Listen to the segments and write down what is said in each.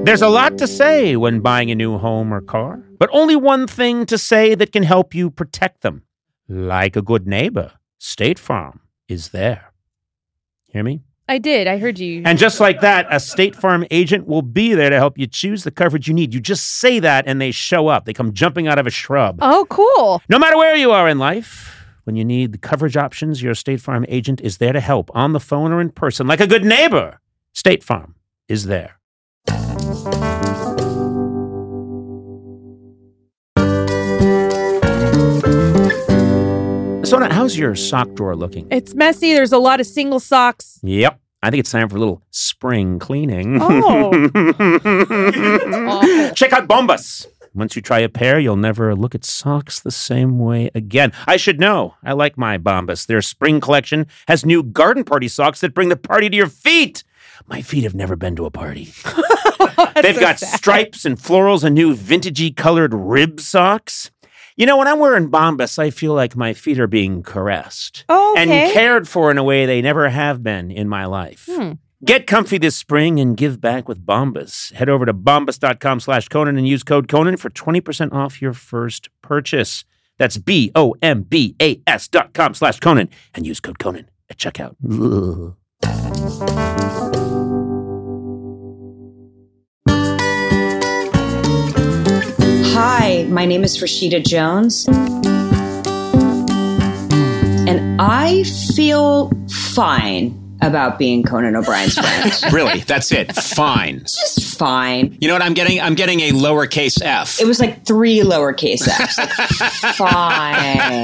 There's a lot to say when buying a new home or car, but only one thing to say that can help you protect them. Like a good neighbor, State Farm is there. Hear me? I did. I heard you. And just like that, a State Farm agent will be there to help you choose the coverage you need. You just say that and they show up. They come jumping out of a shrub. Oh, cool. No matter where you are in life, when you need the coverage options, your State Farm agent is there to help on the phone or in person. Like a good neighbor, State Farm is there. Sona, how's your sock drawer looking? It's messy. There's a lot of single socks. Yep. I think it's time for a little spring cleaning. Oh. Check out Bombas. Once you try a pair, you'll never look at socks the same way again. I should know. I like my Bombas. Their spring collection has new garden party socks that bring the party to your feet. My feet have never been to a party. They've got stripes and florals and new vintagey colored rib socks. You know, when I'm wearing Bombas, I feel like my feet are being caressed and cared for in a way they never have been in my life. Get comfy this spring and give back with Bombas. Head over to bombas.com/Conan and use code Conan for 20% off your first purchase. That's BOMBAS.com/Conan and use code Conan at checkout. Hi, my name is Rashida Jones, and I feel fine about being Conan O'Brien's friend. Really? That's it? Fine. Just fine. You know what I'm getting? I'm getting a lowercase f. It was like 3 lowercase f's. Like, fine.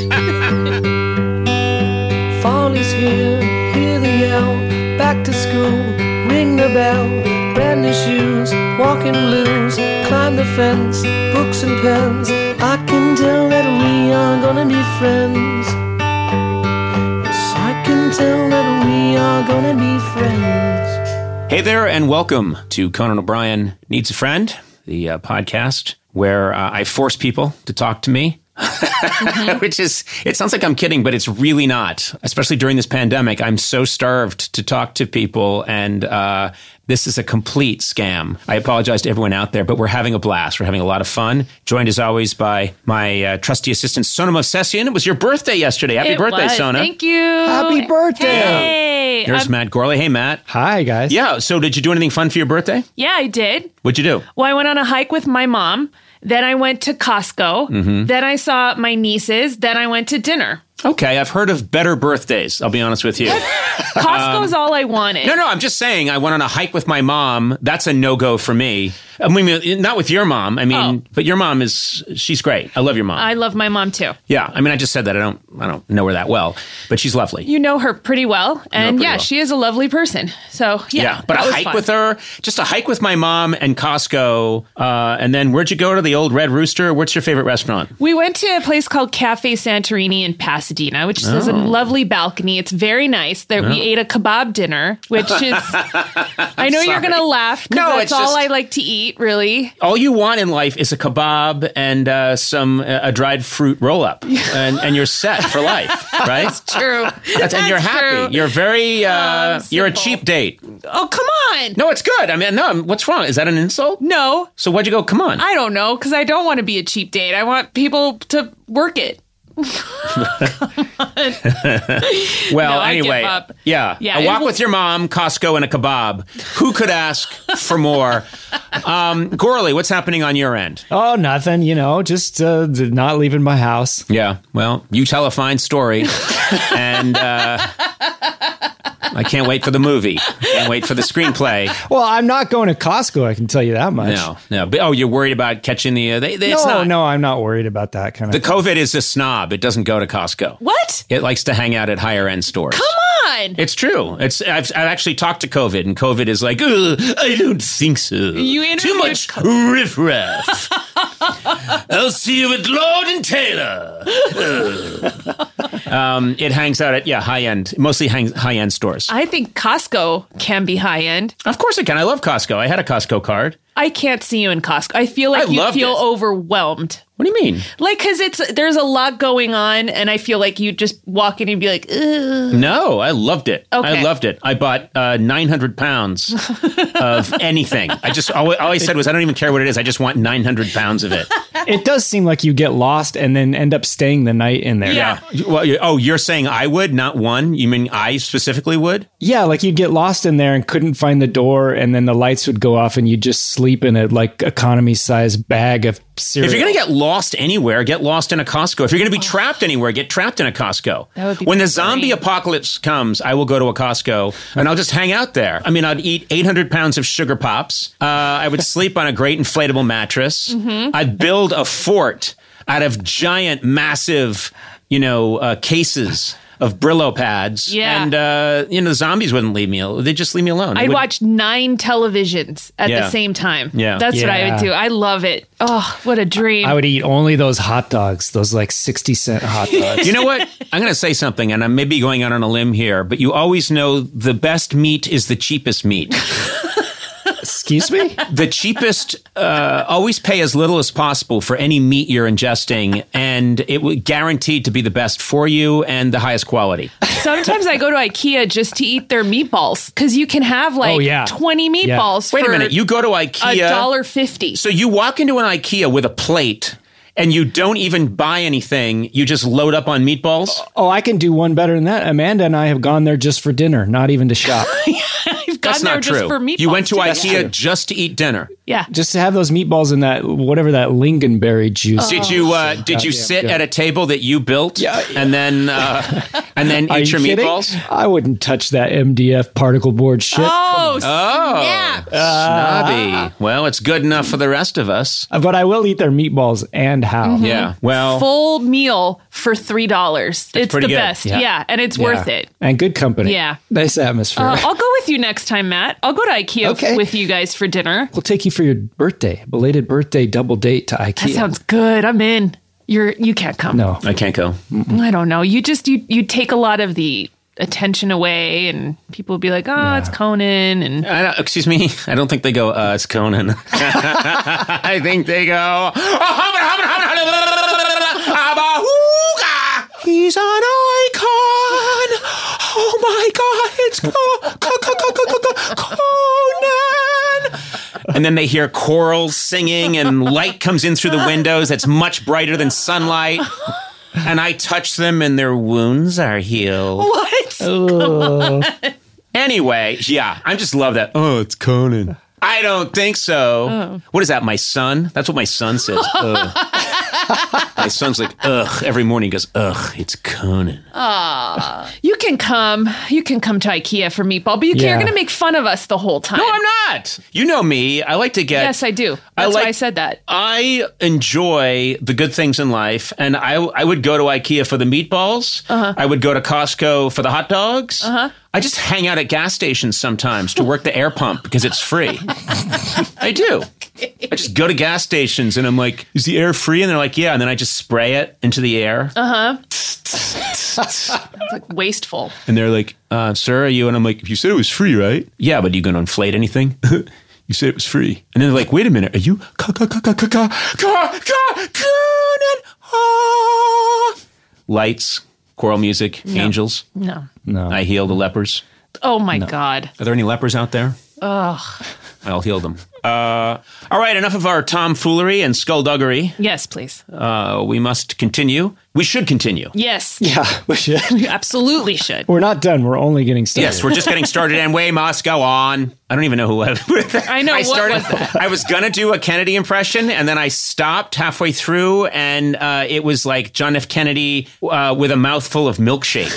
Fall is here, hear the yell, back to school, ring the bell, brand new shoes, walking blues, climb the fence, books and pens, I can tell that we are gonna be friends. Yes, I can tell that we are gonna be friends. Hey there, and welcome to Conan O'Brien Needs a Friend, the podcast where I force people to talk to me. Which is, it sounds like I'm kidding, but it's really not. Especially during this pandemic, I'm so starved to talk to people, and this is a complete scam. I apologize to everyone out there, but we're having a blast. We're having a lot of fun. Joined as always by my trusty assistant, Sona Movsesian. It was your birthday yesterday. Happy birthday, Sona. Thank you. Happy birthday. Hey. Here's Matt Gorley. Hey, Matt. Hi, guys. Yeah, so did you do anything fun for your birthday? Yeah, I did. What'd you do? Well, I went on a hike with my mom. Then I went to Costco. Mm-hmm. Then I saw my nieces. Then I went to dinner. Okay, I've heard of better birthdays, I'll be honest with you. Costco's all I wanted. No, I'm just saying I went on a hike with my mom. That's a no-go for me. I mean, not with your mom. I mean, but your mom she's great. I love your mom. I love my mom too. Yeah, I mean, I just said that. I don't know her that well, but she's lovely. You know her pretty well. And yeah, she is a lovely person. So yeah, but a hike with her, just a hike with my mom and Costco. And then where'd you go to the old Red Rooster? What's your favorite restaurant? We went to a place called Cafe Santorini in Pasadena, which has a lovely balcony. It's very nice. There we ate a kebab dinner, which is, I know you're going to laugh because that's all I like to eat, really. All you want in life is a kebab and a dried fruit roll-up, and you're set for life, right? That's true. And you're happy. True. You're very, you're a cheap date. Oh, come on. No, it's good. I mean, no, what's wrong? Is that an insult? No. So why'd you go, come on? I don't know, because I don't want to be a cheap date. I want people to work it. Well, anyway, yeah. A walk with your mom, Costco, and a kebab. Who could ask for more? Gorley, what's happening on your end? Oh, nothing. You know, just not leaving my house. Yeah. Well, you tell a fine story, and I can't wait for the movie. Can't wait for the screenplay. Well, I'm not going to Costco, I can tell you that much. No. But, you're worried about catching the... No, I'm not worried about that kind of thing. The COVID is a snob. It doesn't go to Costco. What? It likes to hang out at higher-end stores. Come on! It's true. I've actually talked to COVID, and COVID is like, I don't think so. Too much riffraff. I'll see you at Lord and Taylor. It hangs out at, high-end, mostly high-end stores. I think Costco can be high-end. Of course it can. I love Costco. I had a Costco card. I can't see you in Costco. I feel like you feel overwhelmed. What do you mean? Like, because there's a lot going on, and I feel like you just walk in and be like, ugh. No, I loved it. Okay. I loved it. I bought 900 pounds of anything. All I said was, I don't even care what it is. I just want 900 pounds of it. It does seem like you get lost and then end up staying the night in there. Yeah. Well, you're saying I would, not one? You mean I specifically would? Yeah, like you'd get lost in there and couldn't find the door, and then the lights would go off, and you'd just sleep in a like economy-sized bag of cereal. If you're going to get lost anywhere, get lost in a Costco. If you're going to be trapped anywhere, get trapped in a Costco. That would be when the zombie apocalypse comes, I will go to a Costco and I'll just hang out there. I mean, I'd eat 800 pounds of sugar pops. I would sleep on a great inflatable mattress. Mm-hmm. I'd build a fort out of giant, massive, cases of Brillo pads. Yeah. And, the zombies wouldn't leave me. They'd just leave me alone. I'd watch 9 televisions at the same time. Yeah. That's what I would do. I love it. Oh, what a dream. I would eat only those hot dogs, those like 60-cent hot dogs. You know what? I'm going to say something, and I may be going out on a limb here, but you always know the best meat is the cheapest meat. Excuse me? The cheapest, always pay as little as possible for any meat you're ingesting, and it would guaranteed to be the best for you and the highest quality. Sometimes I go to IKEA just to eat their meatballs, because you can have 20 meatballs Wait a minute. You go to IKEA. $1.50. So you walk into an IKEA with a plate, and you don't even buy anything. You just load up on meatballs? Oh, I can do one better than that. Amanda and I have gone there just for dinner, not even to shop. That's not true. Just for meatballs. You went to IKEA just to eat dinner. Yeah. Just to have those meatballs in that, whatever that lingonberry juice. Did you sit at a table that you built? Yeah. And then eat your meatballs? I wouldn't touch that MDF particle board shit. Oh, snap. Snobby. Well, it's good enough for the rest of us. But I will eat their meatballs, and how. Mm-hmm. Yeah. Well, full meal for $3. It's the pretty good. best. Yeah. And it's worth it. And good company. Yeah. Nice atmosphere. I'll go with you next time, Matt. I'll go to IKEA with you guys for dinner. We'll take you for your birthday, belated birthday double date to IKEA. That sounds good. I'm in. You can't come. No. I can't go. I don't know. You take a lot of the attention away, and people will be like, it's Conan. And excuse me. I don't think they go, it's Conan. I think they go, he's an icon. Oh my God, it's Conan. And then they hear chorals singing, and light comes in through the windows that's much brighter than sunlight. And I touch them, and their wounds are healed. What? Come on. Anyway, yeah, I just love that. Oh, it's Conan. I don't think so. Oh. What is that, my son? That's what my son says. My son's like, ugh. Every morning he goes, ugh, it's Conan. You can come to IKEA for meatball, but you're going to make fun of us the whole time. No, I'm not. You know me. I like to get... Yes, I do. That's why I said that. I enjoy the good things in life, and I would go to IKEA for the meatballs. Uh-huh. I would go to Costco for the hot dogs. Uh-huh. I just hang out at gas stations sometimes to work the air pump because it's free. I do. I just go to gas stations and I'm like, is the air free? And they're like, yeah. And then I just spray it into the air. Uh-huh. It's like wasteful. And they're like, sir, are you? And I'm like, you said it was free, right? Yeah, but are you going to inflate anything? You said it was free. And then they're like, wait a minute. Are you lights, choral music, angels? No. I heal the lepers. Oh my God. Are there any lepers out there? Ugh. I'll heal them. All right, enough of our tomfoolery and skullduggery. Yes, please. We must continue. We should continue. Yes. Yeah, we should. We absolutely should. We're not done. We're only getting started. Yes, we're just getting started, and we must go on. I don't even know who I know. What was that? I was going to do a Kennedy impression, and then I stopped halfway through, and it was like John F. Kennedy with a mouthful of milkshake.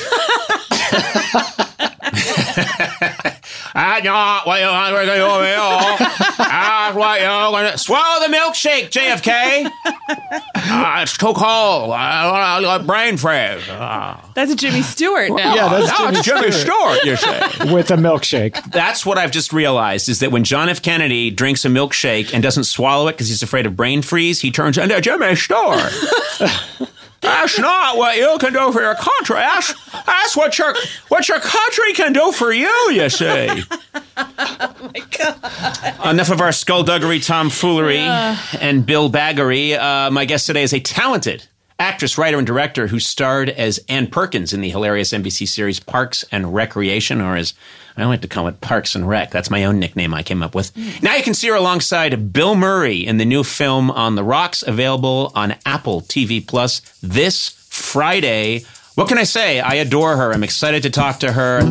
Swallow the milkshake, JFK. It's too cold. I got brain freeze. That's Jimmy Stewart now. Yeah, that's Jimmy Stewart, you say. With a milkshake. That's what I've just realized, is that when John F. Kennedy drinks a milkshake and doesn't swallow it because he's afraid of brain freeze, he turns into Jimmy Stewart. That's not what you can do for your country. That's what your country can do for you, you see. Oh my Enough of our skullduggery, tomfoolery, and Bill Baggery. My guest today is a talented actress, writer, and director who starred as Ann Perkins in the hilarious NBC series Parks and Recreation, or as I like to call it, Parks and Rec. That's my own nickname I came up with. Now you can see her alongside Bill Murray in the new film On the Rocks, available on Apple TV Plus this Friday. What can I say? I adore her. I'm excited to talk to her.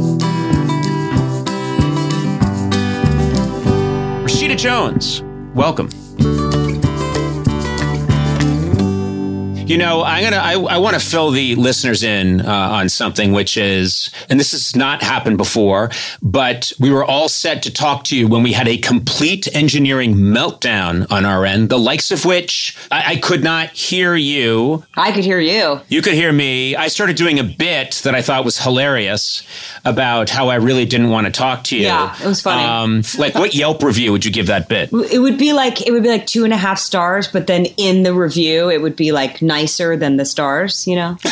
Rashida Jones, welcome. You know, I want to fill the listeners in on something, which is, and this has not happened before, but we were all set to talk to you when we had a complete engineering meltdown on our end, the likes of which I could not hear you. I could hear you. You could hear me. I started doing a bit that I thought was hilarious about how I really didn't want to talk to you. Yeah, it was funny. Like, what Yelp review would you give that bit? It would be like 2.5 stars, but then in the review, it would be like nicer than the stars, you know?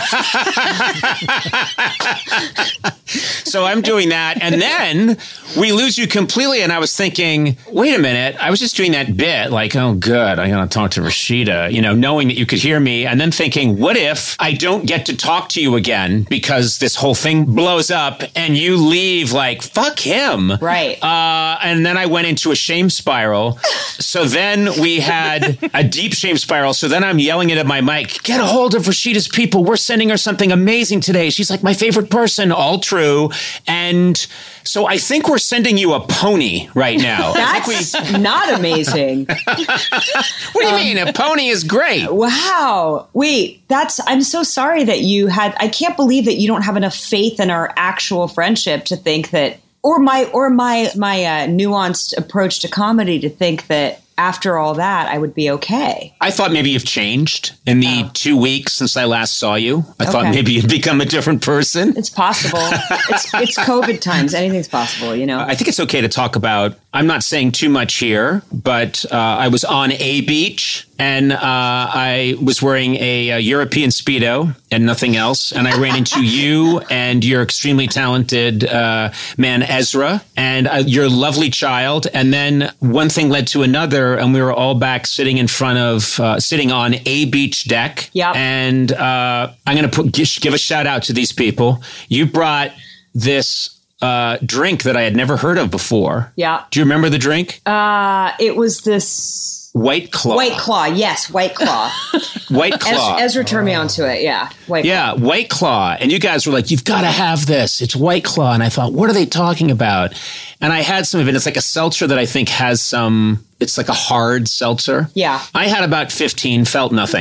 So I'm doing that. And then we lose you completely. And I was thinking, wait a minute. I was just doing that bit like, oh, good. I'm going to talk to Rashida, you know, knowing that you could hear me. And then thinking, what if I don't get to talk to you again because this whole thing blows up and you leave like, fuck him. Right. And then I went into a shame spiral. So then we had a deep shame spiral. So then I'm yelling it at my mic, get a hold of Rashida's people. We're sending her something amazing today. She's like my favorite person. All true. And so I think we're sending you a pony right now. That's not amazing. What do you mean? A pony is great. Wow. Wait, I'm so sorry that I can't believe that you don't have enough faith in our actual friendship to think that, or my nuanced approach to comedy to think that after all that, I would be okay. I thought maybe you've changed in the 2 weeks since I last saw you. I thought maybe you'd become a different person. It's possible. It's COVID times. Anything's possible, you know? I think it's okay to talk about, I'm not saying too much here, but I was on a beach and I was wearing a European Speedo and nothing else. And I ran into you and your extremely talented man, Ezra, and your lovely child. And then one thing led to another. And we were all back sitting sitting on a beach deck. Yep. And I'm going to give a shout out to these people. You brought this drink that I had never heard of before. Yeah. Do you remember the drink? It was this White Claw. White Claw, yes, White Claw. White Claw. Ezra turned me onto it, yeah. White Claw. And you guys were like, you've got to have this. It's White Claw. And I thought, what are they talking about? And I had some of it. It's like a seltzer that I think has some, it's like a hard seltzer. Yeah. I had about 15, felt nothing.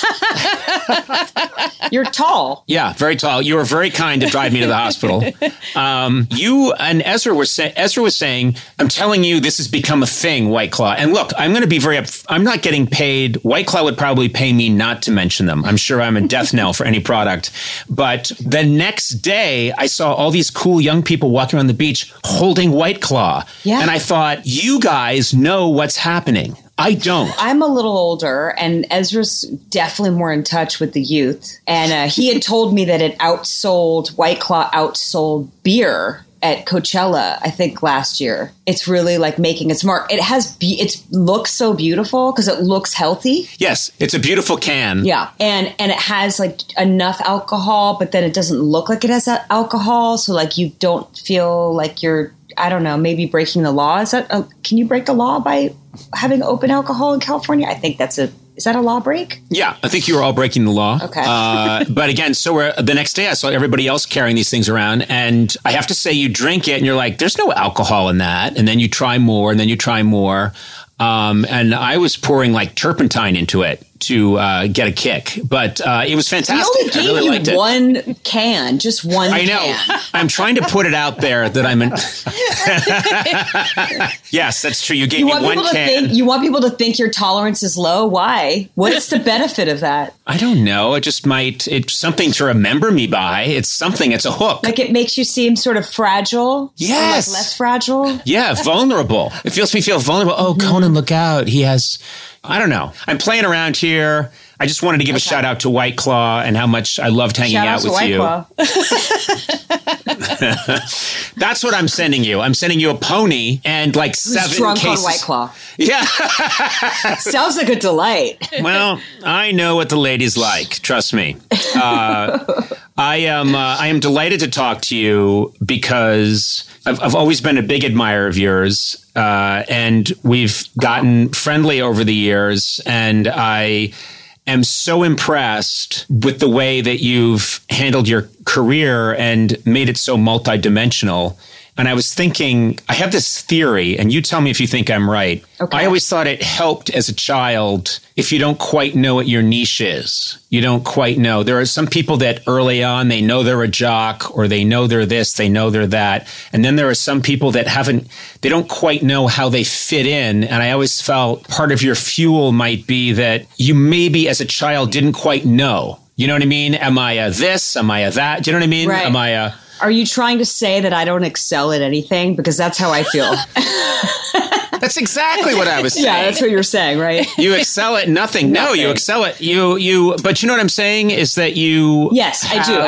You're tall. Yeah, very tall. You were very kind to drive me to the hospital. You and Ezra was saying, I'm telling you, this has become a thing, White Claw. And look, I'm going to be I'm not getting paid. White Claw would probably pay me not to mention them. I'm sure I'm a death knell for any product. But the next day, I saw all these cool young people walking around the beach holding White Claw. Yeah. And I thought, you guys know what's happening. I don't. I'm a little older, and Ezra's definitely more in touch with the youth. And he had told me that White Claw outsold beer at Coachella, I think last year. It's really like making its mark. It looks so beautiful because it looks healthy. Yes, it's a beautiful can. Yeah, and it has like enough alcohol, but then it doesn't look like it has alcohol, so like you don't feel like you're, I don't know, maybe breaking the law. Can you break the law by having open alcohol in California? I think is that a law break? Yeah, I think you were all breaking the law. Okay. But again, the next day I saw everybody else carrying these things around. And I have to say, you drink it and you're like, there's no alcohol in that. And then you try more and then you try more. And I was pouring like turpentine into it to get a kick, but it was fantastic. We only gave you one can, just one. I know. Can. I'm trying to put it out there that I'm in. Yes, that's true. You gave me one can. You want people to think your tolerance is low. Why? What's the benefit of that? I don't know. It just might. It's something to remember me by. It's something. It's a hook. Like it makes you seem sort of fragile. Yes. Like less fragile. Yeah, vulnerable. It feels me feel vulnerable. Oh, Conan, look out. He has. I don't know. I'm playing around here. I just wanted to give a shout out to White Claw and how much I loved hanging out with you. That's what I'm sending you. I'm sending you a pony and like 7 drunk cases. On White Claw. Yeah. Sounds like a delight. Well, I know what the ladies like. Trust me. I am delighted to talk to you because I've always been a big admirer of yours, and we've gotten friendly over the years, and I am so impressed with the way that you've handled your career and made it so multidimensional. And I was thinking, I have this theory, and you tell me if you think I'm right. Okay. I always thought it helped as a child if you don't quite know what your niche is. You don't quite know. There are some people that early on, they know they're a jock, or they know they're this, they know they're that. And then there are some people that they don't quite know how they fit in. And I always felt part of your fuel might be that you maybe as a child didn't quite know. You know what I mean? Am I a this? Am I a that? Do you know what I mean? Right. Am I a... Are you trying to say that I don't excel at anything? Because that's how I feel. That's exactly what I was saying. Yeah, that's what you're saying, right? You excel at nothing. No, you excel at you. But you know what I'm saying is that you. Yes, I do.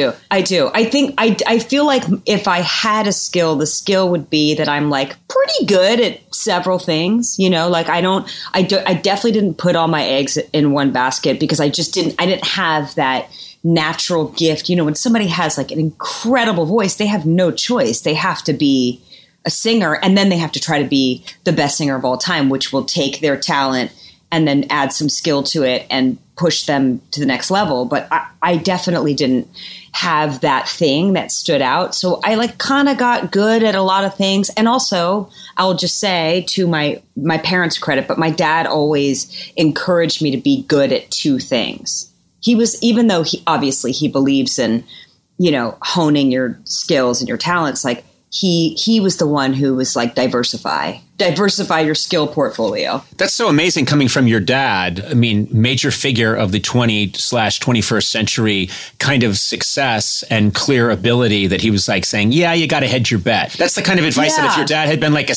I think I feel like if I had a skill, the skill would be that I'm like pretty good at several things. You know, like I definitely didn't put all my eggs in one basket because I didn't have that natural gift. You know, when somebody has like an incredible voice, they have no choice. They have to be a singer, and then they have to try to be the best singer of all time, which will take their talent and then add some skill to it and push them to the next level. But I definitely didn't have that thing that stood out. So I like kind of got good at a lot of things. And also, I'll just say to my parents' credit, but my dad always encouraged me to be good at 2 things. He was, even though he believes in, you know, honing your skills and your talents, like he was the one who was like, diversify your skill portfolio. That's so amazing coming from your dad. I mean, major figure of the 20/21st century kind of success and clear ability that he was like saying, yeah, you got to hedge your bet. That's the kind of advice that if your dad had been like a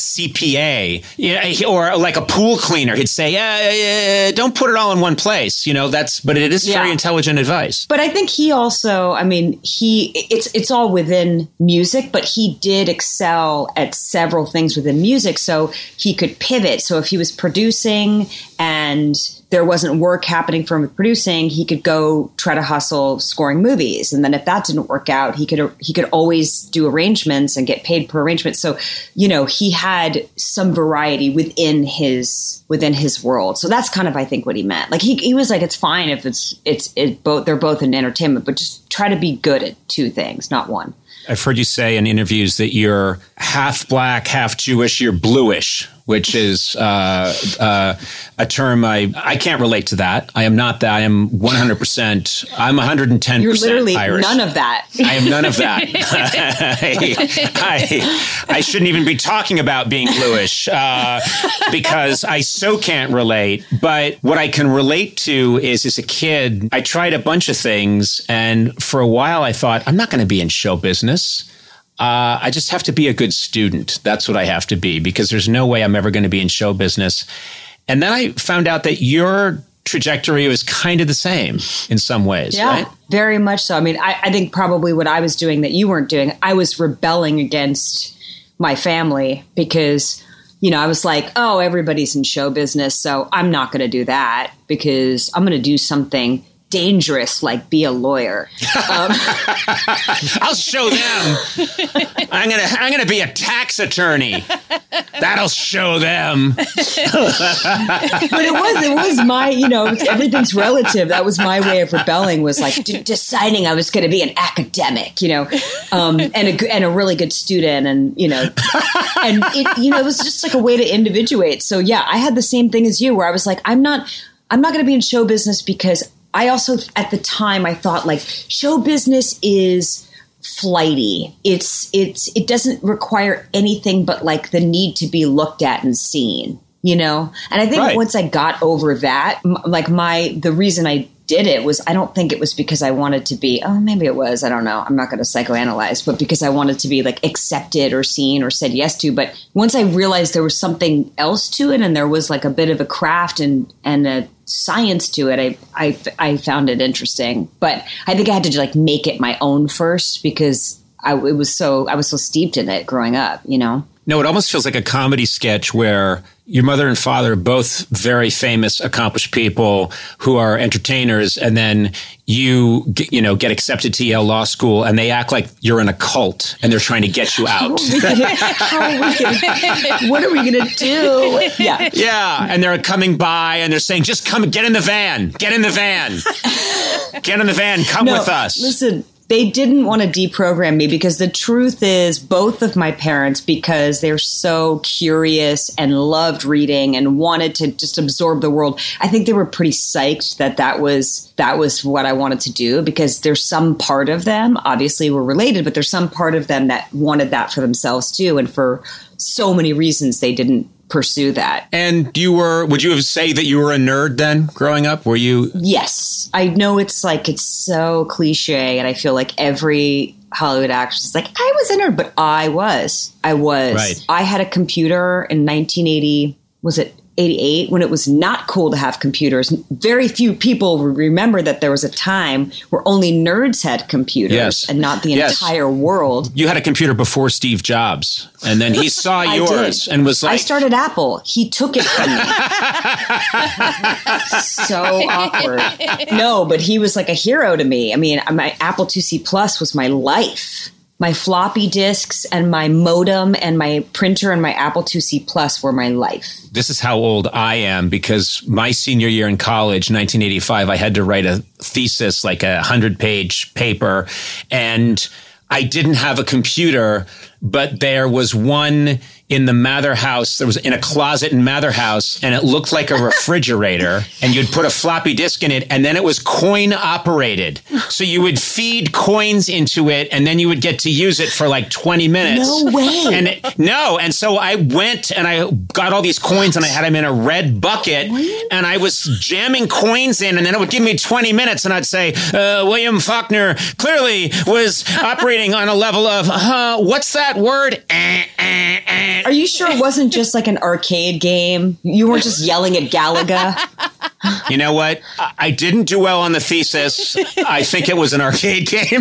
CPA or like a pool cleaner, he'd say, don't put it all in one place. You know, but it is very intelligent advice. But I think he also, I mean, it's all within music, but he did excel at several things within music. So he could pivot. So if he was producing and there wasn't work happening for him with producing, he could go try to hustle scoring movies. And then if that didn't work out, he could always do arrangements and get paid per arrangement. So, you know, he had some variety within his world. So that's kind of, I think, what he meant. Like he was like, it's fine if they're both in entertainment, but just try to be good at 2 things, not one. I've heard you say in interviews that you're half black, half Jewish, you're bluish, which is a term I can't relate to that. I am not that. I am 100%. I'm 110% You're literally Irish. None of that. I am none of that. I shouldn't even be talking about being bluish because I so can't relate. But what I can relate to is as a kid, I tried a bunch of things. And for a while, I thought, I'm not going to be in show business. I just have to be a good student. That's what I have to be, because there's no way I'm ever going to be in show business. And then I found out that your trajectory was kind of the same in some ways, right? Very much so. I mean, I think probably what I was doing that you weren't doing, I was rebelling against my family because, you know, I was like, oh, everybody's in show business, so I'm not going to do that because I'm going to do something dangerous, like be a lawyer. I'll show them. I'm gonna be a tax attorney. That'll show them. But it was my, you know, everything's relative. That was my way of rebelling, was like deciding I was going to be an academic, you know, and a really good student, and you know, and it, you know, it was just like a way to individuate. So yeah, I had the same thing as you, where I was like, I'm not going to be in show business because I also, at the time, I thought like show business is flighty. It doesn't require anything but like the need to be looked at and seen, you know? And I think once I got over that, like the reason I did it was, I don't think it was because I wanted to be, maybe it was, I don't know. I'm not going to psychoanalyze, but because I wanted to be like accepted or seen or said yes to. But once I realized there was something else to it and there was like a bit of a craft and a science to it, I found it interesting. But I think I had to like make it my own first because I was so steeped in it growing up, you know? No, it almost feels like a comedy sketch where your mother and father are both very famous, accomplished people who are entertainers, and then you get accepted to Yale Law School, and they act like you're in a cult, and they're trying to get you out. What are we going to do? Yeah. Yeah, and they're coming by, and they're saying, just come, get in the van. Get in the van. Get in the van. Come with us. Listen. They didn't want to deprogram me because the truth is both of my parents, because they're so curious and loved reading and wanted to just absorb the world. I think they were pretty psyched that was what I wanted to do, because there's some part of them, obviously we're related, but there's some part of them that wanted that for themselves too. And for so many reasons, they didn't pursue that. And would you have say that you were a nerd then growing up? Were you? Yes. I know it's so cliche, and I feel like every Hollywood actress is like, I was a nerd, but I was. Right. I had a computer in 1980, was it 88, when it was not cool to have computers. Very few people remember that there was a time where only nerds had computers and not the entire world. You had a computer before Steve Jobs, and then he saw yours and was like... I started Apple. He took it from me. So awkward. No, but he was like a hero to me. I mean, my Apple IIc Plus was my life. My floppy disks and my modem and my printer and my Apple IIc Plus were my life. This is how old I am, because my senior year in college, 1985, I had to write a thesis, like a 100-page paper, and I didn't have a computer, but there was one in the Mather house. There was in a closet in Mather house, and it looked like a refrigerator, and you'd put a floppy disk in it, and then it was coin operated. So you would feed coins into it, and then you would get to use it for like 20 minutes. No way. And so I went and I got all these coins, and I had them in a red bucket, and I was jamming coins in, and then it would give me 20 minutes, and I'd say, William Faulkner clearly was operating on a level of, what's that word? Are you sure it wasn't just like an arcade game? You weren't just yelling at Galaga? You know what? I didn't do well on the thesis. I think it was an arcade game.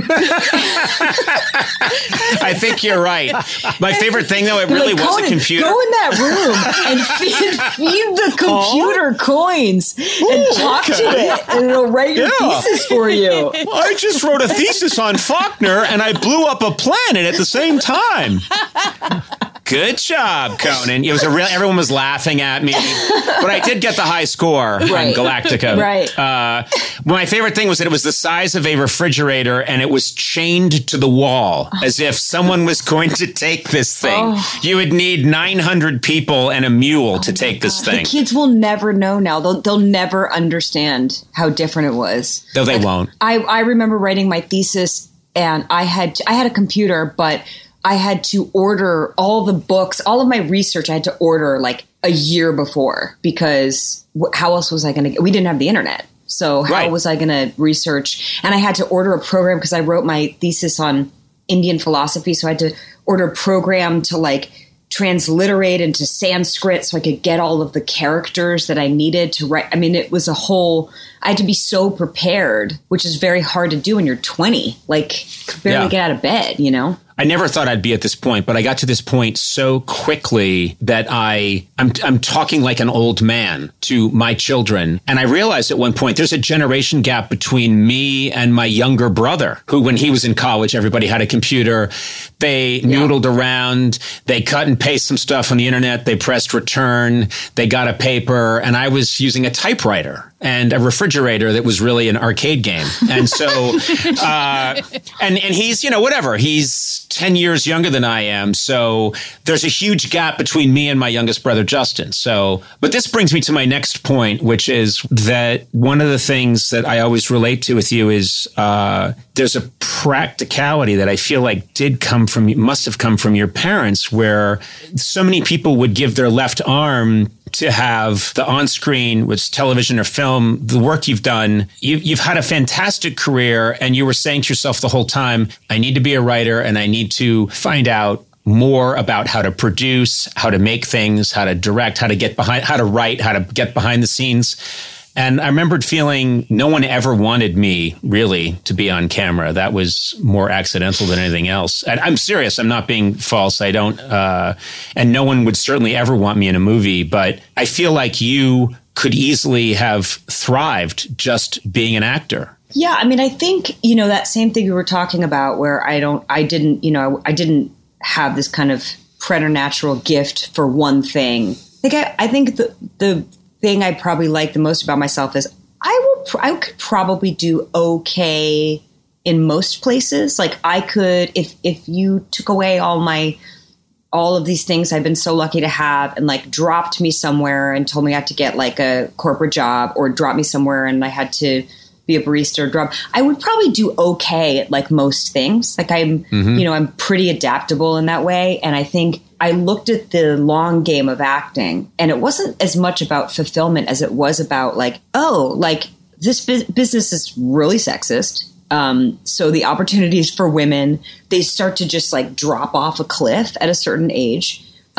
I think you're right. My favorite thing, though, it really was a computer. Go in that room and feed the computer coins and talk to it, and it'll write your thesis for you. I just wrote a thesis on Faulkner, and I blew up a planet at the same time. Good job, Conan. It was everyone was laughing at me, but I did get the high score on Galactica. Right. My favorite thing was that it was the size of a refrigerator, and it was chained to the wall as if someone was going to take this thing. You would need 900 people and a mule to take this thing. The kids will never know now. They'll never understand how different it was. No, they won't. I remember writing my thesis, and I had a computer, but I had to order all the books, all of my research I had to order like a year before, because how else was I going to we didn't have the internet. So how was I going to research? And I had to order a program because I wrote my thesis on Indian philosophy. So I had to order a program to like transliterate into Sanskrit so I could get all of the characters that I needed to write. I mean, it was I had to be so prepared, which is very hard to do when you're 20, like barely get out of bed, you know? I never thought I'd be at this point, but I got to this point so quickly that I'm talking like an old man to my children. And I realized at one point there's a generation gap between me and my younger brother, who when he was in college, everybody had a computer. They noodled around. They cut and paste some stuff on the internet. They pressed return. They got a paper. And I was using a typewriter and a refrigerator that was really an arcade game. And so, and he's, whatever. He's 10 years younger than I am. So there's a huge gap between me and my youngest brother, Justin. But this brings me to my next point, which is that one of the things that I always relate to with you is there's a practicality that I feel like must have come from your parents, where so many people would give their left arm to have the on-screen, with television or film, the work you've done. You've had a fantastic career, and you were saying to yourself the whole time, I need to be a writer and I need to find out more about how to produce, how to make things, how to direct, how to write, how to get behind the scenes. And I remembered feeling no one ever wanted me really to be on camera. That was more accidental than anything else. And I'm serious. I'm not being false. I don't, and no one would certainly ever want me in a movie, but I feel like you could easily have thrived just being an actor. Yeah. I mean, I think, that same thing we were talking about where I didn't have this kind of preternatural gift for one thing. I think the thing I probably like the most about myself is I could probably do okay in most places. Like I could, if you took away all of these things I've been so lucky to have and like dropped me somewhere and told me I had to get like a corporate job, or dropped me somewhere and I had to be a barista or drop, I would probably do okay at like most things. Like I'm, I'm pretty adaptable in that way. And I think I looked at the long game of acting, and it wasn't as much about fulfillment as it was about like, this business is really sexist. So the opportunities for women, they start to just like drop off a cliff at a certain age.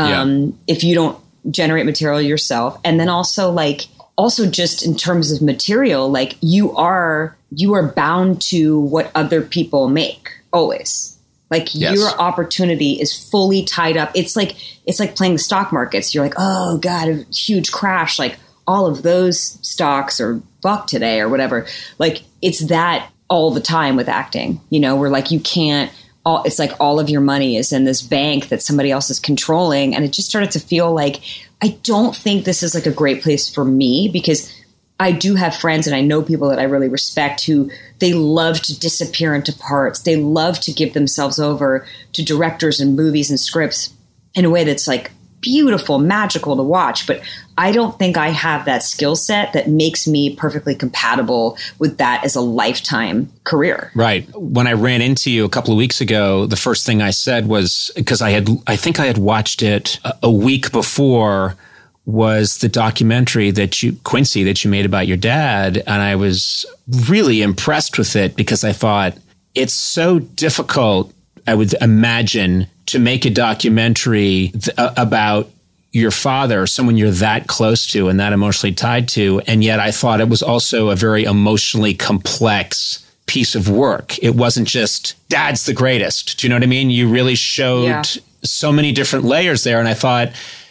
If you don't generate material yourself. And then also just in terms of material, like you are bound to what other people make always. Like your opportunity is fully tied up. It's like playing the stock markets. You're like, oh God, a huge crash. Like all of those stocks are buck today or whatever. Like it's that all the time with acting, where like you can't, it's like all of your money is in this bank that somebody else is controlling. And it just started to feel like, I don't think this is like a great place for me, because I do have friends and I know people that I really respect who they love to disappear into parts. They love to give themselves over to directors and movies and scripts in a way that's like beautiful, magical to watch. But I don't think I have that skill set that makes me perfectly compatible with that as a lifetime career. Right. When I ran into you a couple of weeks ago, the first thing I said was, because I think I had watched it a week before, was the documentary Quincy, that you made about your dad. And I was really impressed with it because I thought it's so difficult, I would imagine, to make a documentary about your father, someone you're that close to and that emotionally tied to. And yet I thought it was also a very emotionally complex piece of work. It wasn't just dad's the greatest. Do you know what I mean? You really showed so many different layers there. And I thought,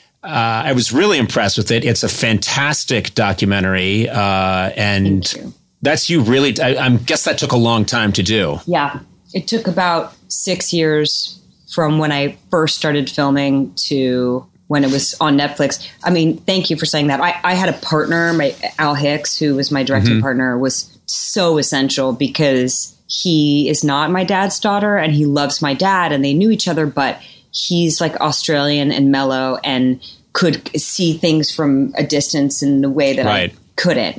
I was really impressed with it. It's a fantastic documentary. And that's you really, I guess that took a long time to do. Yeah. It took about 6 years from when I first started filming to when it was on Netflix. I mean, thank you for saying that. I had a partner, Al Hicks, who was my directing partner, was so essential because he is not my dad's daughter and he loves my dad, and they knew each other, but he's like Australian and mellow and could see things from a distance in the way that I couldn't,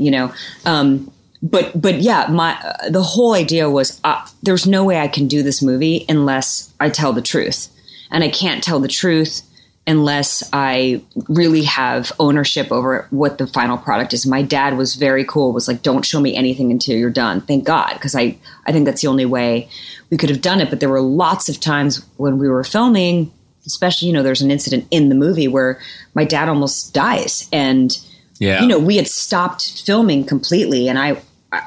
But yeah, the whole idea was there's no way I can do this movie unless I tell the truth. And I can't tell the truth unless I really have ownership over what the final product is. My dad was very cool, was like, don't show me anything until you're done. Thank God, because I think that's the only way we could have done it. But there were lots of times when we were filming, especially, there's an incident in the movie where my dad almost dies. And, we had stopped filming completely. And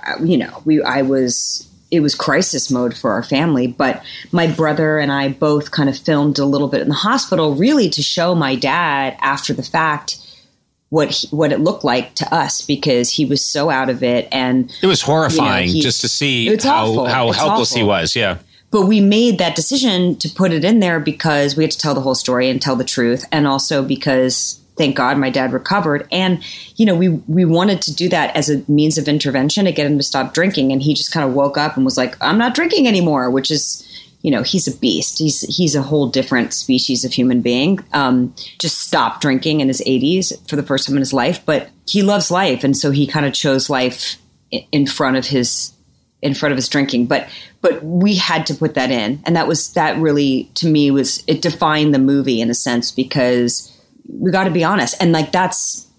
it was crisis mode for our family. But my brother and I both kind of filmed a little bit in the hospital, really to show my dad after the fact what it looked like to us, because he was so out of it. And it was horrifying just to see how helpless he was. Yeah. But we made that decision to put it in there because we had to tell the whole story and tell the truth. And also because, thank God, my dad recovered. And, we wanted to do that as a means of intervention to get him to stop drinking. And he just kind of woke up and was like, I'm not drinking anymore, which is, he's a beast. He's a whole different species of human being. Just stopped drinking in his 80s for the first time in his life. But he loves life. And so he kind of chose life in front of his drinking. But we had to put that in. And that really, to me, it defined the movie in a sense, because we got to be honest. And like, that's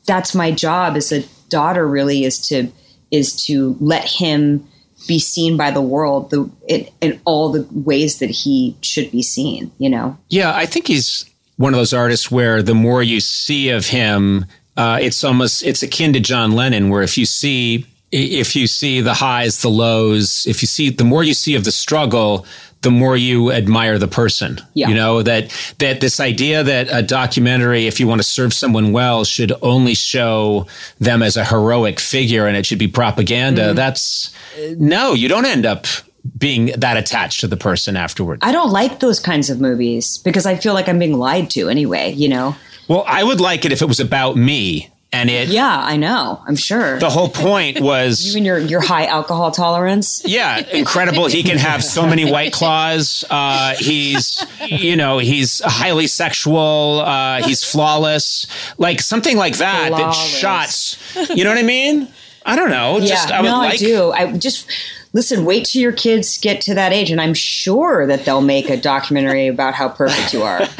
that's my job as a daughter, really, is to let him be seen by the world in all the ways that he should be seen, you know? Yeah, I think he's one of those artists where the more you see of him, it's akin to John Lennon, where if you see the highs, the lows, the more you see of the struggle, the more you admire the person. Yeah. You know, that this idea that a documentary, if you want to serve someone well, should only show them as a heroic figure and it should be propaganda. No, you don't end up being that attached to the person afterward. I don't like those kinds of movies because I feel like I'm being lied to anyway, you know? Well, I would like it if it was about me. Yeah, I know. I'm sure. The whole point was you and your high alcohol tolerance. Yeah, incredible. He can have so many White Claws. He's highly sexual. He's flawless. Like something like that. Flawless. That shots. You know what I mean? I don't know. I do. I just listen. Wait till your kids get to that age, and I'm sure that they'll make a documentary about how perfect you are.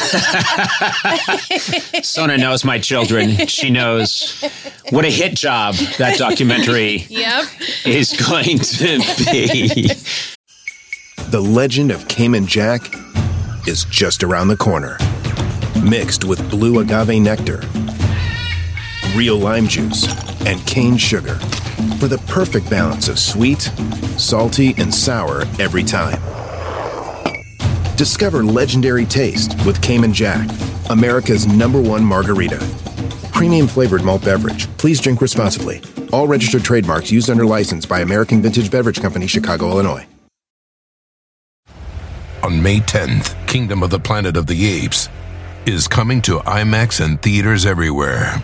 Sona knows my children. She knows what a hit job that documentary is going to be. The legend of Cayman Jack is just around the corner. Mixed with blue agave nectar, real lime juice, and cane sugar for the perfect balance of sweet, salty, and sour every time. Discover legendary taste with Cayman Jack, America's #1 margarita. Premium flavored malt beverage. Please drink responsibly. All registered trademarks used under license by American Vintage Beverage Company, Chicago, Illinois. On May 10th, Kingdom of the Planet of the Apes is coming to IMAX and theaters everywhere.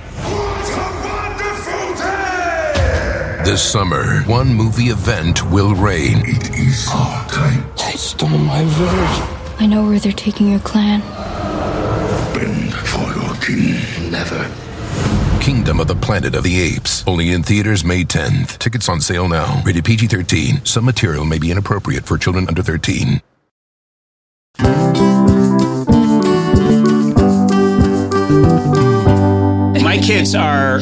This summer, one movie event will reign. It is our time. They stole my village. I know where they're taking your clan. Bend for your king. Never. Kingdom of the Planet of the Apes. Only in theaters May 10th. Tickets on sale now. Rated PG-13. Some material may be inappropriate for children under 13. My kids are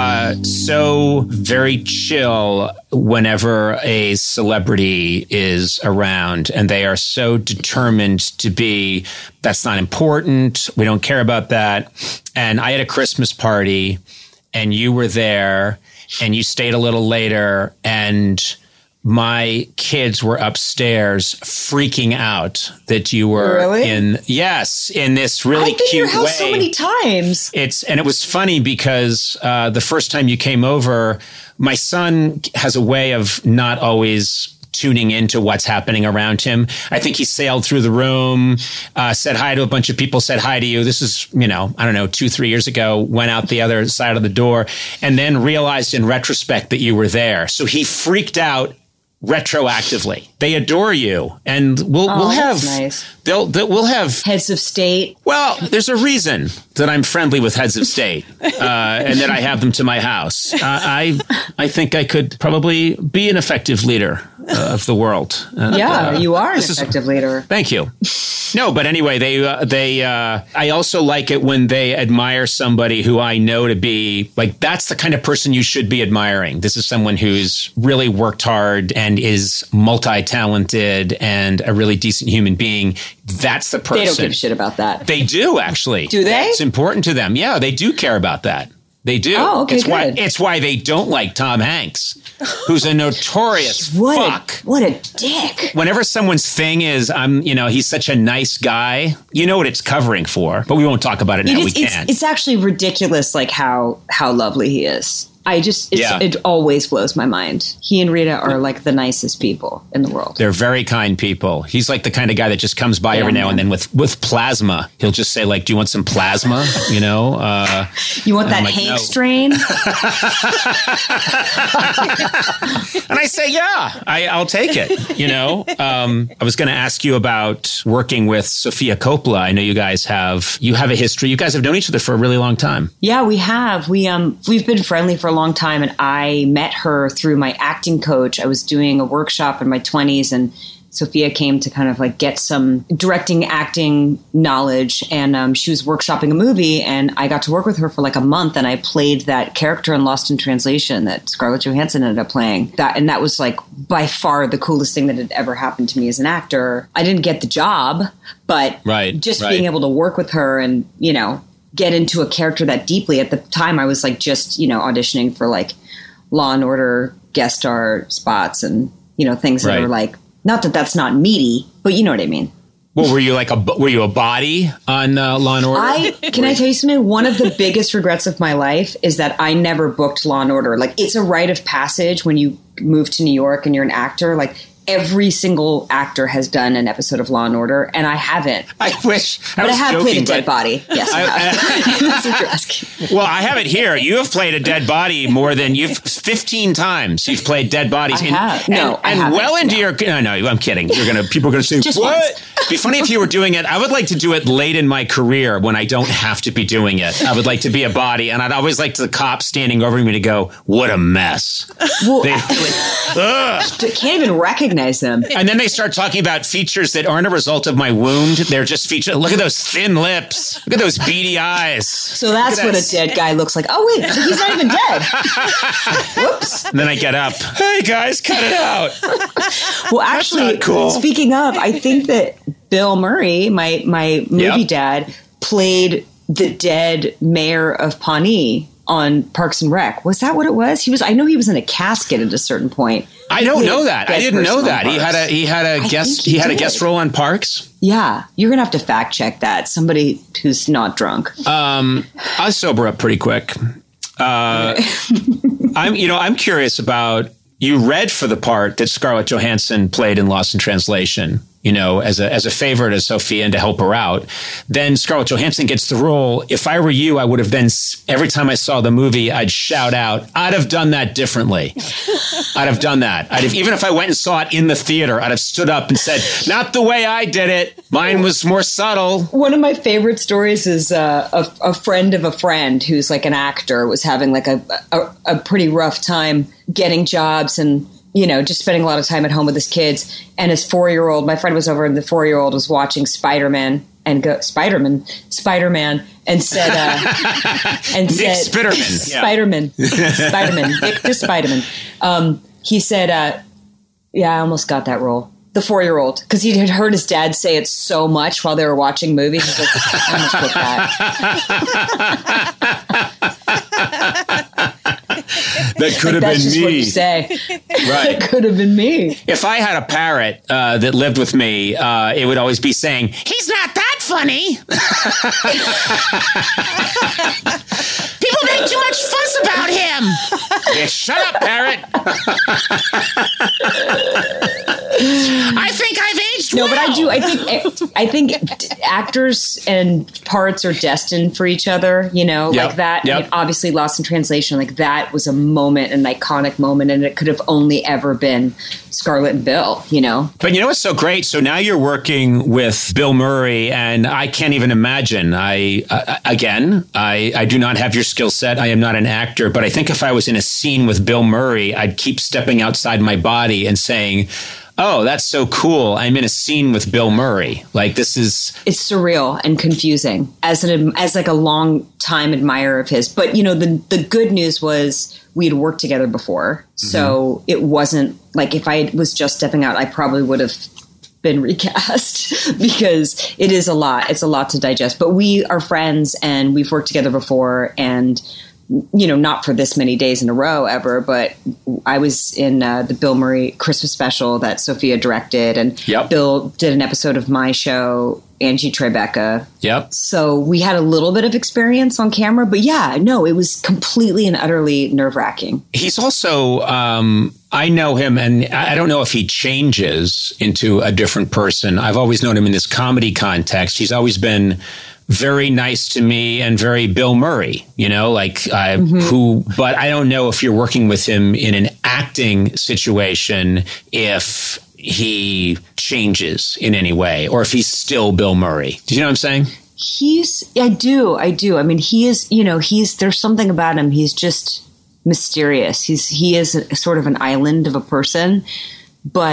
so very chill whenever a celebrity is around, and they are so determined to be, that's not important, we don't care about that. And I had a Christmas party, and you were there, and you stayed a little later, and my kids were upstairs freaking out that you were in this really cute way. I've been to your house so many times. It was funny because the first time you came over, my son has a way of not always tuning into what's happening around him. I think he sailed through the room, said hi to a bunch of people, said hi to you. This is, 2-3 years ago, went out the other side of the door, and then realized in retrospect that you were there. So he freaked out retroactively. They adore you, and we'll have nice. We'll have heads of state. Well, there's a reason that I'm friendly with heads of state, and that I have them to my house. I think I could probably be an effective leader of the world. You are an effective leader. Thank you. No, but anyway, I also like it when they admire somebody who I know to be like, that's the kind of person you should be admiring. This is someone who's really worked hard and is multi-talented and a really decent human being. That's the person. They don't give a shit about that. They do, actually. Do they? It's important to them. Yeah, they do care about that. They do. Oh, okay, it's why they don't like Tom Hanks, who's a notorious fuck. What a dick. Whenever someone's thing is, he's such a nice guy, you know what it's covering for, but we won't talk about it now. We can't. It's actually ridiculous, like how lovely he is. It always blows my mind. He and Rita are like the nicest people in the world. They're very kind people. He's like the kind of guy that just comes by every now and then with plasma. He'll just say, like, do you want some plasma? You want that Hank strain? And I say, yeah, I'll take it. I was going to ask you about working with Sofia Coppola. I know you guys have a history. You guys have known each other for a really long time. Yeah, we have. We've been friendly for a long time, and I met her through my acting coach. I was doing a workshop in my 20s, and Sophia came to kind of like get some directing, acting knowledge, and she was workshopping a movie, and I got to work with her for like a month, and I played that character in Lost in Translation that Scarlett Johansson ended up playing. That was like by far the coolest thing that had ever happened to me as an actor. I didn't get the job, but being able to work with her and, you know, get into a character that deeply. At the time, I was like just, you know, auditioning for like Law and Order guest star spots and, you know, things that are like, not that that's not meaty, but you know what I mean. Well, were you a body on Law and Order? Can I tell you something? One of the biggest regrets of my life is that I never booked Law and Order. Like, it's a rite of passage when you move to New York and you're an actor. Like, every single actor has done an episode of Law and Order, and I haven't. I wish. But I have played a dead body. Yes, I have. That's what you're asking. Well, I have it here. You have played a dead body more than 15 times. You've played dead bodies. I have. I'm kidding. People are gonna say, just what? Once. It'd be funny if you were doing it. I would like to do it late in my career when I don't have to be doing it. I would like to be a body, and I'd always like the cop standing over me to go, "What a mess." Well, I can't even recognize them. And then they start talking about features that aren't a result of my wound. They're just features. Look at those thin lips. Look at those beady eyes. So that's what a dead guy looks like. Oh, wait, he's not even dead. Whoops. And then I get up. Hey, guys, cut it out. Well, actually, cool. Speaking of, I think that Bill Murray, my movie dad, played the dead mayor of Pawnee on Parks and Rec. Was that what it was? I know he was in a casket at a certain point. I don't know that. I didn't know that. He had a guest role on Parks. Yeah, you're gonna have to fact check that. Somebody who's not drunk. I'll sober up pretty quick. I'm curious about. You read for the part that Scarlett Johansson played in Lost in Translation, you know, as a favor to Sophia and to help her out. Then Scarlett Johansson gets the role. If I were you, I would have then, every time I saw the movie, I'd shout out, I'd have done that differently. I'd have done that. Even if I went and saw it in the theater, I'd have stood up and said, not the way I did it. Mine was more subtle. One of my favorite stories is a friend of a friend who's like an actor was having like a pretty rough time getting jobs and, you know, just spending a lot of time at home with his kids. And his 4-year-old, my friend was over and the 4-year-old was watching Spider-Man and Spider-Man and said, Nick Spiderman. Spider-Man, Victor Spiderman. He said, yeah, I almost got that role. The 4-year-old, because he had heard his dad say it so much while they were watching movies. He's like, I almost put that. That could have been just me. What you say. Right. That could have been me. If I had a parrot that lived with me, it would always be saying, he's not that funny. People make too much fuss about him. Yeah, shut up, parrot. I think I've aged well. No, but I do. I think actors and parts are destined for each other, you know, like that. Yep. I mean, obviously, Lost in Translation, like that was a moment, an iconic moment, and it could have only ever been Scarlett and Bill, you know. But you know what's so great? So now you're working with Bill Murray, and I can't even imagine. I do not have your skill set. I am not an actor, but I think if I was in a scene with Bill Murray, I'd keep stepping outside my body and saying, oh, that's so cool. I'm in a scene with Bill Murray. Like, this is... It's surreal and confusing as like a long time admirer of his. But, you know, the good news was we had worked together before. So it wasn't like if I was just stepping out, I probably would have been recast because it is a lot. It's a lot to digest. But we are friends and we've worked together before and... You know, not for this many days in a row ever, but I was in the Bill Murray Christmas special that Sophia directed, and Bill did an episode of my show, Angie Tribeca. Yep. So we had a little bit of experience on camera, but yeah, no, it was completely and utterly nerve-wracking. He's also, I know him, and I don't know if he changes into a different person. I've always known him in this comedy context. He's always been very nice to me and very Bill Murray, you know, like but I don't know if you're working with him in an acting situation, if he changes in any way or if he's still Bill Murray. Do you know what I'm saying? I do. I mean, he is, you know, there's something about him. He's just mysterious. He is sort of an island of a person, but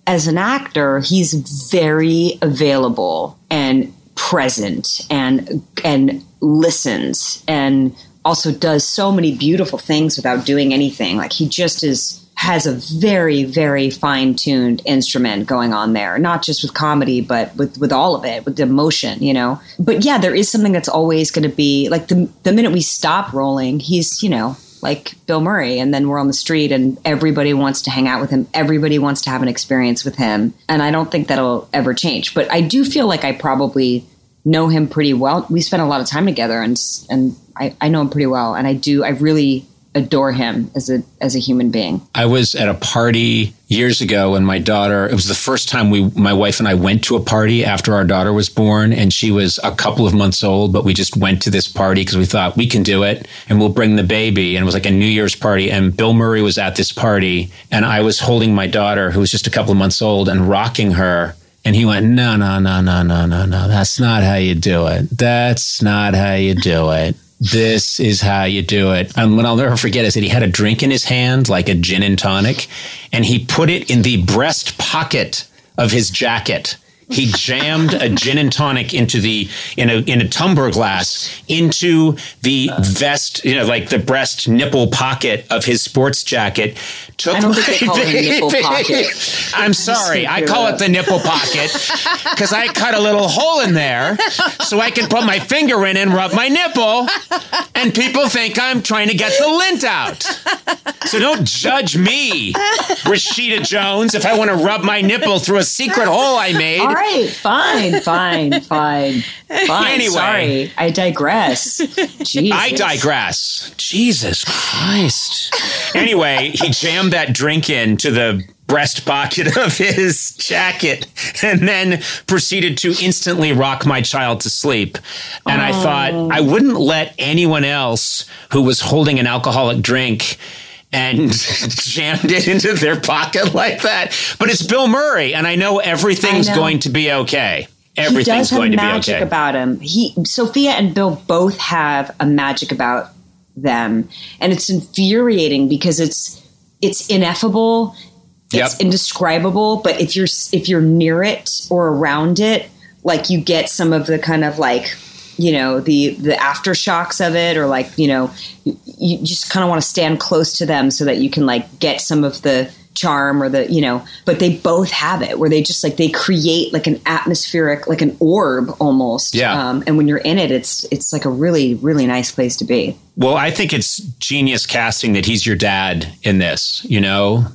as an actor, he's very available and present and listens and also does so many beautiful things without doing anything. Like he just has a very, very fine-tuned instrument going on there, not just with comedy, but with all of it, with the emotion, you know. But yeah, there is something that's always going to be like the minute we stop rolling, he's, you know, like Bill Murray, and then we're on the street and everybody wants to hang out with him. Everybody wants to have an experience with him. And I don't think that'll ever change. But I do feel like I probably know him pretty well. We spent a lot of time together and I know him pretty well. And I really adore him as a human being. I was at a party years ago when my daughter, it was the first time my wife and I went to a party after our daughter was born, and she was a couple of months old, but we just went to this party because we thought we can do it and we'll bring the baby. And it was like a New Year's party, and Bill Murray was at this party, and I was holding my daughter who was just a couple of months old and rocking her. And he went, no, that's not how you do it. That's not how you do it. This is how you do it. And what I'll never forget is that he had a drink in his hand, like a gin and tonic, and he put it in the breast pocket of his jacket. He jammed a gin and tonic in a tumbler glass into the vest, you know, like the breast nipple pocket of his sports jacket. I don't think they call it a nipple pocket. I'm sorry. I call it the nipple pocket because I cut a little hole in there so I can put my finger in and rub my nipple, and people think I'm trying to get the lint out. So don't judge me, Rashida Jones, if I want to rub my nipple through a secret hole I made. All right, fine. Anyway. Sorry, I digress. Jesus. I digress. Jesus Christ. Anyway, he jammed that drink into the breast pocket of his jacket and then proceeded to instantly rock my child to sleep. And I thought I wouldn't let anyone else who was holding an alcoholic drink and jammed it into their pocket like that. But it's Bill Murray, and I know everything's going to be okay. Everything's going to be okay. He does have magic about him. Sophia and Bill both have a magic about them, and it's infuriating because it's ineffable, it's indescribable. But if you're near it or around it, like you get some of the kind of like, you know, the aftershocks of it, or like, you know, you just kind of want to stand close to them so that you can like get some of the charm or the, you know, but they both have it where they just like, they create like an atmospheric, like an orb almost. Yeah. And when you're in it, it's like a really, really nice place to be. Well, I think it's genius casting that he's your dad in this, you know.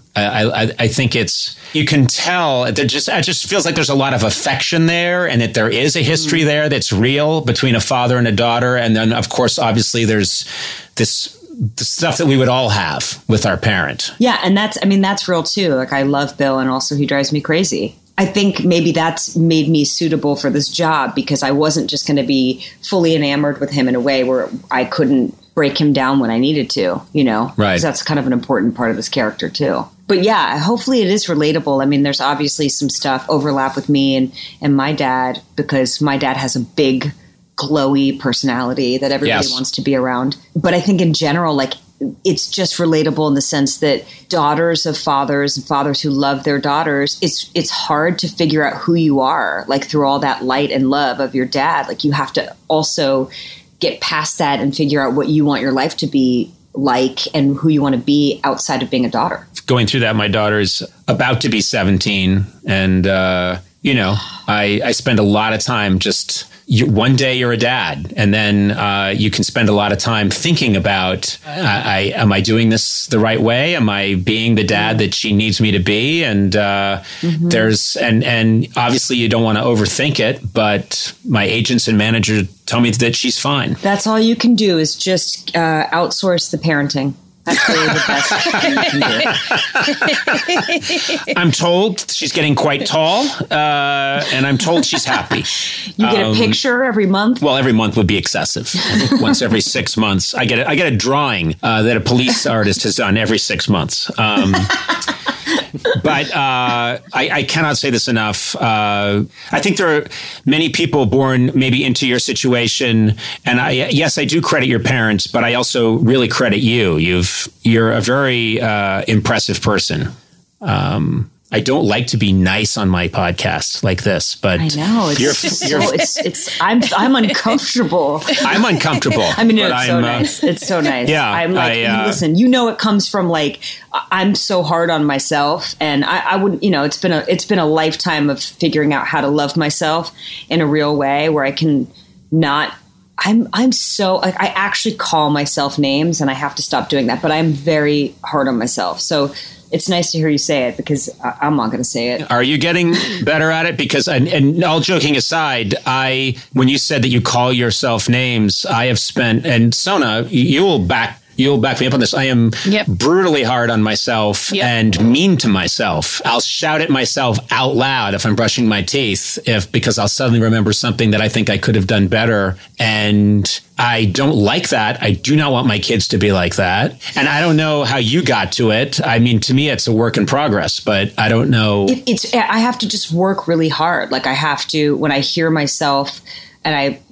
I think you can tell it just feels like there's a lot of affection there, and that there is a history there that's real between a father and a daughter. And then, of course, obviously there's the stuff that we would all have with our parent. Yeah. And that's real too. Like I love Bill, and also he drives me crazy. I think maybe that's made me suitable for this job because I wasn't just going to be fully enamored with him in a way where I couldn't break him down when I needed to, you know, right? Because that's kind of an important part of this character too. But yeah, hopefully it is relatable. I mean, there's obviously some stuff overlap with me and my dad, because my dad has a big, glowy personality that everybody wants to be around. But I think in general, like, it's just relatable in the sense that daughters of fathers and fathers who love their daughters, it's hard to figure out who you are, like through all that light and love of your dad. Like you have to also get past that and figure out what you want your life to be like and who you want to be outside of being a daughter. Going through that, my daughter's about to be 17, and you know, I spend a lot of time just. One day you're a dad, and then you can spend a lot of time thinking about, am I doing this the right way? Am I being the dad that she needs me to be? And and obviously you don't want to overthink it, but my agents and manager tell me that she's fine. That's all you can do is just outsource the parenting. That's really the best thing you can do. I'm told she's getting quite tall, and I'm told she's happy. You get a picture every month? Well, every month would be excessive. I think once every 6 months. I get a drawing that a police artist has done every 6 months. But I cannot say this enough. I think there are many people born maybe into your situation. And yes, I do credit your parents, but I also really credit you. You're a very impressive person. I don't like to be nice on my podcast like this, but I know I'm uncomfortable. I'm uncomfortable. I mean, it's so nice. It's so nice. Yeah, I'm like, listen, it comes from like I'm so hard on myself, and I wouldn't, it's been a lifetime of figuring out how to love myself in a real way where I can not. I'm so like I actually call myself names, and I have to stop doing that. But I'm very hard on myself, so. It's nice to hear you say it because I'm not going to say it. Are you getting better at it? Because, and all joking aside, when you said that you call yourself names, I have spent, and Sona, you'll back me up on this. I am brutally hard on myself and mean to myself. I'll shout at myself out loud if I'm brushing my teeth, because I'll suddenly remember something that I think I could have done better. And I don't like that. I do not want my kids to be like that. And I don't know how you got to it. I mean, to me, it's a work in progress, but I don't know. I have to just work really hard. Like I have to, when I hear myself and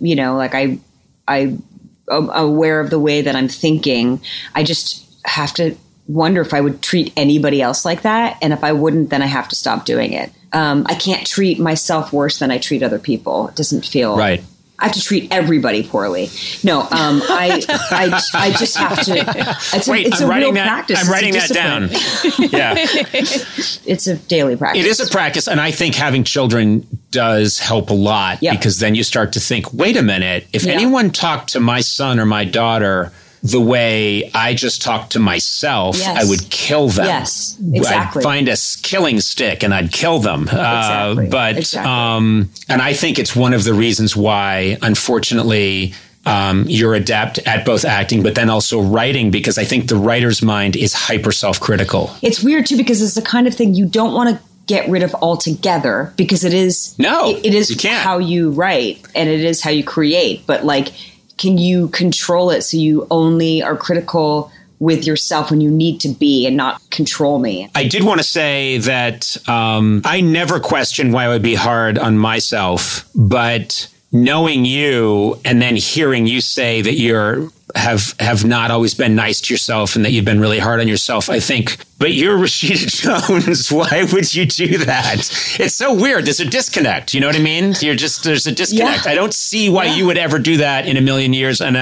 I'm aware of the way that I'm thinking, I just have to wonder if I would treat anybody else like that. And if I wouldn't, then I have to stop doing it. I can't treat myself worse than I treat other people. It doesn't feel right. I have to treat everybody poorly. No, I just have to. It's a real practice. I'm writing that down. Yeah, it's a daily practice. It is a practice, and I think having children does help a lot because then you start to think, wait a minute, if anyone talked to my son or my daughter the way I just talked to myself, I would kill them. Yes, exactly. I'd find a killing stick and I'd kill them. Exactly. And I think it's one of the reasons why, unfortunately, you're adept at both acting, but then also writing, because I think the writer's mind is hyper self-critical. It's weird too, because it's the kind of thing you don't want to get rid of altogether, because it is how you write and it is how you create. But like, can you control it so you only are critical with yourself when you need to be and not control me? I did want to say that I never questioned why I would be hard on myself, but knowing you and then hearing you say that you're have not always been nice to yourself and that you've been really hard on yourself, I think, but you're Rashida Jones. Why would you do that? It's so weird. There's a disconnect. You know what I mean? There's a disconnect. Yeah. I don't see why you would ever do that in a million years. And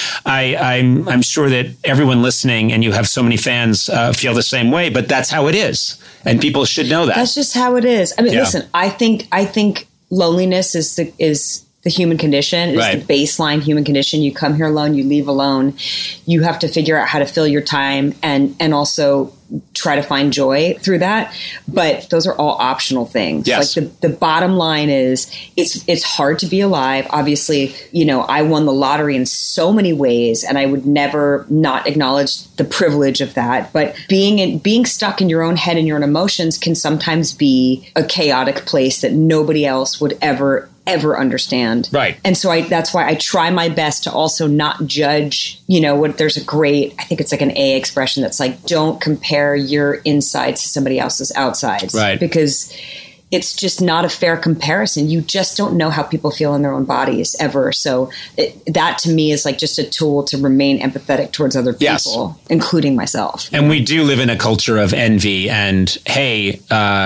I'm sure that everyone listening, and you have so many fans, feel the same way, but that's how it is. And people should know that. That's just how it is. I mean, listen, I think loneliness is the human condition. It's the baseline human condition. You come here alone, you leave alone. You have to figure out how to fill your time and also try to find joy through that. But those are all optional things. Yes. Like the bottom line is it's hard to be alive. Obviously, I won the lottery in so many ways, and I would never not acknowledge the privilege of that. But being stuck in your own head and your own emotions can sometimes be a chaotic place that nobody else would ever understand. Right. And so that's why I try my best to also not judge, there's a great, I think it's like an A expression that's like, don't compare your insides to somebody else's outsides. Right. Because it's just not a fair comparison. You just don't know how people feel in their own bodies ever. So that to me is like just a tool to remain empathetic towards other people, including myself. And we do live in a culture of envy and, hey,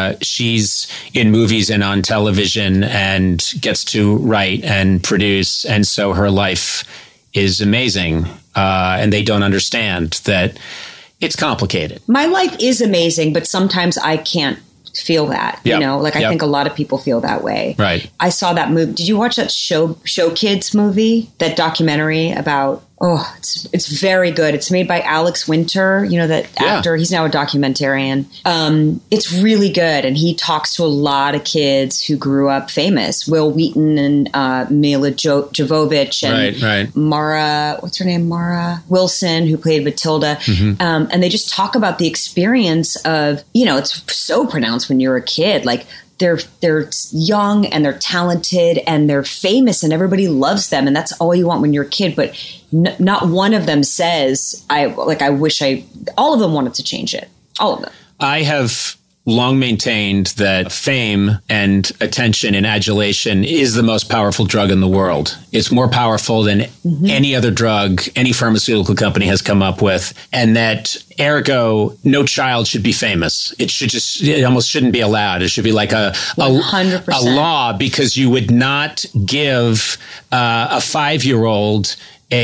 she's in movies and on television and gets to write and produce. And so her life is amazing. And they don't understand that it's complicated. My life is amazing, but sometimes I can't feel that, I think a lot of people feel that way. Right. I saw that movie. Did you watch that Show Kids movie, that documentary about, it's very good. It's made by Alex Winter, that actor. He's now a documentarian. It's really good. And he talks to a lot of kids who grew up famous. Will Wheaton and Mila Jovovich and Mara, what's her name? Mara Wilson, who played Matilda. Mm-hmm. And they just talk about the experience of, it's so pronounced when you're a kid, like they're young and they're talented and they're famous and everybody loves them. And that's all you want when you're a kid. But not one of them says, all of them wanted to change it. All of them. I have long maintained that fame and attention and adulation is the most powerful drug in the world. It's more powerful than any other drug any pharmaceutical company has come up with. And that Ergo, no child should be famous. It almost shouldn't be allowed. It should be like a 100%. a law, because you would not give a 5-year-old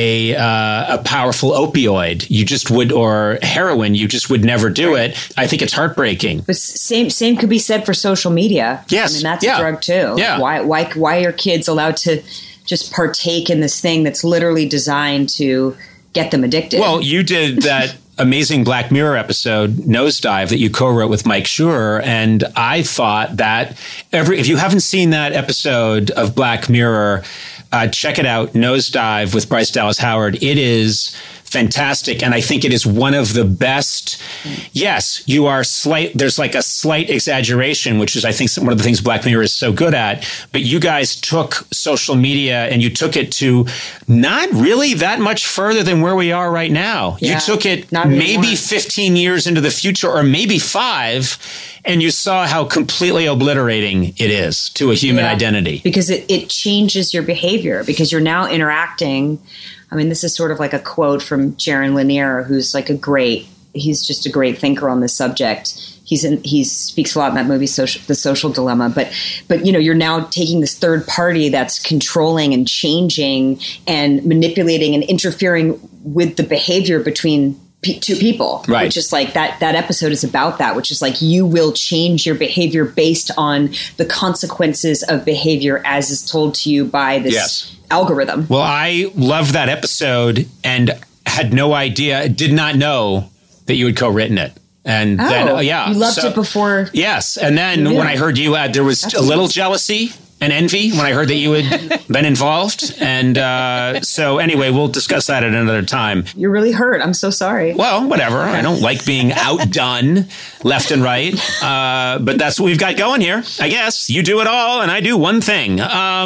a powerful opioid. You just would, or heroin. You just would never do it. I think it's heartbreaking. But same could be said for social media. Yes, I mean that's a drug too. Yeah. Why are kids allowed to just partake in this thing that's literally designed to get them addicted? Well, you did that amazing Black Mirror episode, Nosedive, that you co-wrote with Mike Schur. And I thought that if you haven't seen that episode of Black Mirror, check it out, Nosedive with Bryce Dallas Howard. It is fantastic. And I think it is one of the best. Yes, there's like a slight exaggeration, which is, I think, one of the things Black Mirror is so good at. But you guys took social media and you took it to not really that much further than where we are right now. Yeah, you took it maybe 15 years into the future, or maybe 5. And you saw how completely obliterating it is to a human identity. Because it changes your behavior, because you're now interacting. I mean, this is sort of like a quote from Jaron Lanier, who's like he's just a great thinker on this subject. He speaks a lot in that movie, The Social Dilemma. But you're now taking this third party that's controlling and changing and manipulating and interfering with the behavior between two people, right? Which is like that episode is about that, which is like you will change your behavior based on the consequences of behavior as is told to you by this algorithm. Well, I loved that episode and had no idea, did not know that you had co-written it. And then, you loved it before. Yes. And then when I heard you there was a little jealousy and envy when I heard that you had been involved. And so anyway, we'll discuss that at another time. You're really hurt. I'm so sorry. Well, whatever. I don't like being outdone left and right. But that's what we've got going here. I guess you do it all and I do one thing.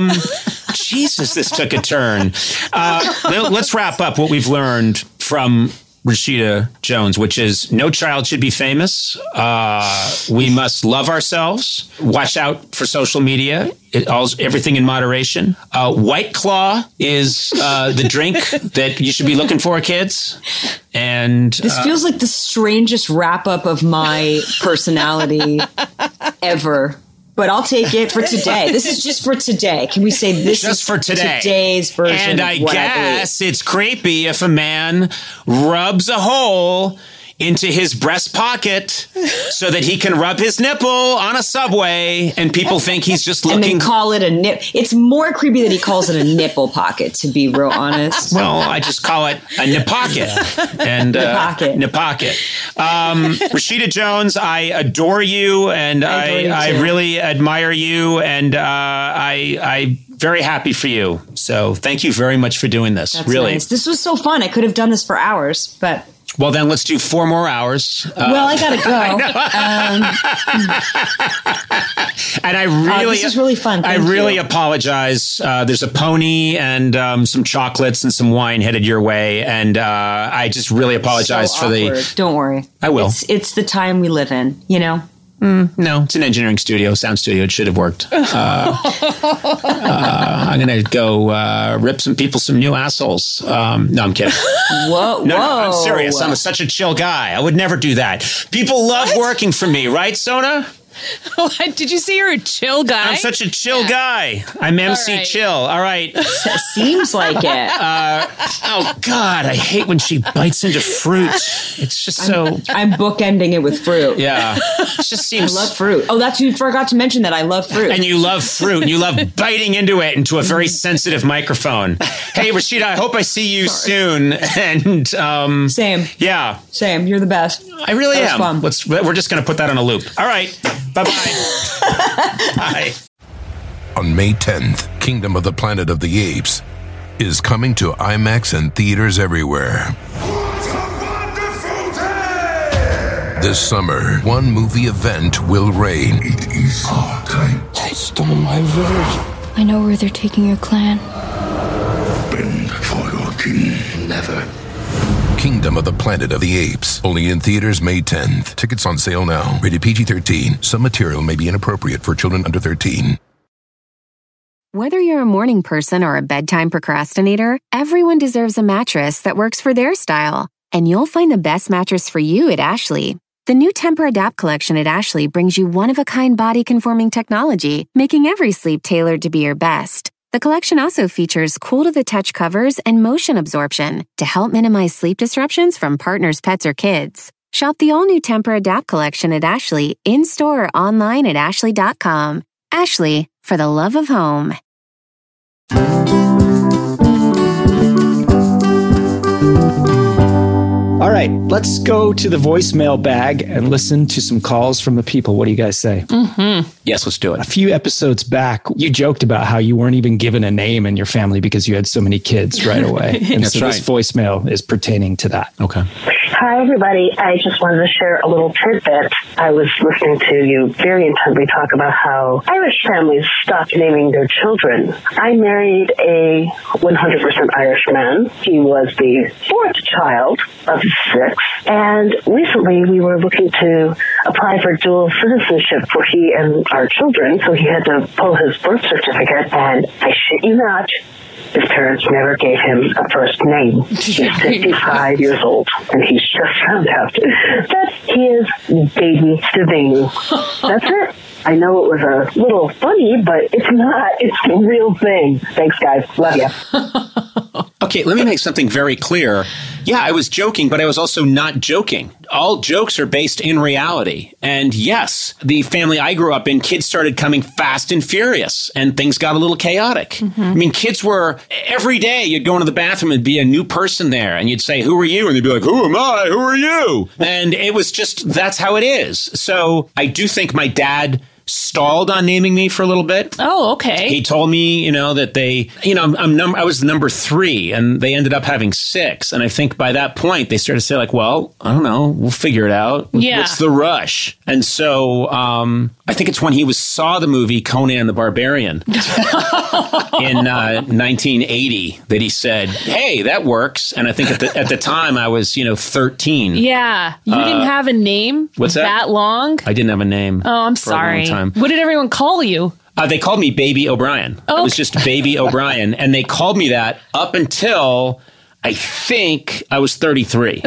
Jesus, this took a turn. Let's wrap up what we've learned from Rashida Jones, which is no child should be famous. We must love ourselves. Watch out for social media. Everything in moderation. White Claw is the drink that you should be looking for, kids. And this feels like the strangest wrap up of my personality ever. But I'll take it for today. This is just for today. Can we say this just is for today? Today's version. And I guess it's creepy if a man rubs a hole into his breast pocket so that he can rub his nipple on a subway and people think he's just looking. And then call it a nip. It's more creepy that he calls it a nipple pocket, to be real honest. Well, I just call it a nip pocket. And nip pocket. Rashida Jones, I adore you and I really admire you and I'm very happy for you. So thank you very much for doing this. That's really. Nice. This was so fun. I could have done this for hours, but... Well, then let's do 4 more hours. Well, I gotta go. And I really, this is really fun. I really apologize. There's a pony and some chocolates and some wine headed your way, and I just really apologize for the. Don't worry, I will. It's the time we live in, you know. No, it's an engineering studio, sound studio. It should have worked. I'm going to go rip some people some new assholes. No, I'm kidding. Whoa. No, I'm serious. I'm such a chill guy. I would never do that. People love working for me, right, Sona? Did you say you're a chill guy? I'm such a chill guy. I'm MC right. Chill. All right. Seems like it. Oh, God. I hate when she bites into fruit. It's just so... I'm bookending it with fruit. Yeah. It just seems... I love fruit. Oh, you forgot to mention that I love fruit. And you love fruit. And you love biting into it into a very sensitive microphone. Hey, Rashida, I hope I see you soon. And Same. Yeah. Same. You're the best. I really am. Fun. We're just going to put that on a loop. All right. Bye-bye. Bye. On May 10th, Kingdom of the Planet of the Apes is coming to IMAX and theaters everywhere. What a wonderful day! This summer, one movie event will reign. It is our time. They stole my village. I know where they're taking your clan. Bend for your king. Never. Kingdom of the Planet of the Apes. Only in theaters May 10th. Tickets on sale now. Rated PG-13. Some material may be inappropriate for children under 13. Whether you're a morning person or a bedtime procrastinator, everyone deserves a mattress that works for their style. and you'll find the best mattress for you at Ashley. The new Tempur-Adapt collection at Ashley brings you one-of-a-kind body-conforming technology, making every sleep tailored to be your best. The collection also features cool-to-the-touch covers and motion absorption to help minimize sleep disruptions from partners, pets, or kids. Shop the all-new Tempur-Adapt collection at Ashley, in-store or online at ashley.com. Ashley, for the love of home. All right, let's go to the voicemail bag and listen to some calls from the people. What do you guys say? Mm-hmm. Yes, let's do it. A few episodes back, you joked about how you weren't even given a name in your family because you had so many kids right away. And That's so right. this voicemail is pertaining to that. Okay. Hi, everybody. I just wanted to share a little tidbit. I was listening to you very intently talk about how Irish families stopped naming their children. I married a 100% Irish man. He was the fourth child of 6. And recently we were looking to apply for dual citizenship for he and our children. So he had to pull his birth certificate. And I shit you not, his parents never gave him a first name. He's 55 years old, and he's just found out that he is baby Stevini. That's it. I know it was a little funny, but it's not. It's the real thing. Thanks, guys. Love you. Okay, let me make something very clear. Yeah, I was joking, but I was also not joking. All jokes are based in reality. And yes, the family I grew up in, kids started coming fast and furious, and things got a little chaotic. Mm-hmm. I mean, kids were, every day you'd go into the bathroom and be a new person there, and you'd say, who are you? And they'd be like, who am I? Who are you? And it was just, that's how it is. So I do think my dad stalled on naming me for a little bit. Oh, okay. He told me, that they, I was the number 3 and they ended up having 6. And I think by that point they started to say like, well, I don't know, we'll figure it out. Yeah. What's the rush? And so, I think it's when he saw the movie Conan the Barbarian in 1980 that he said, hey, that works. And I think at the time I was, 13. Yeah. You didn't have a name? What's that long? I didn't have a name. Oh, I'm for sorry. a long time. What did everyone call you? They called me Baby O'Brien. Oh, it was just Baby O'Brien. And they called me that up until I think I was 33.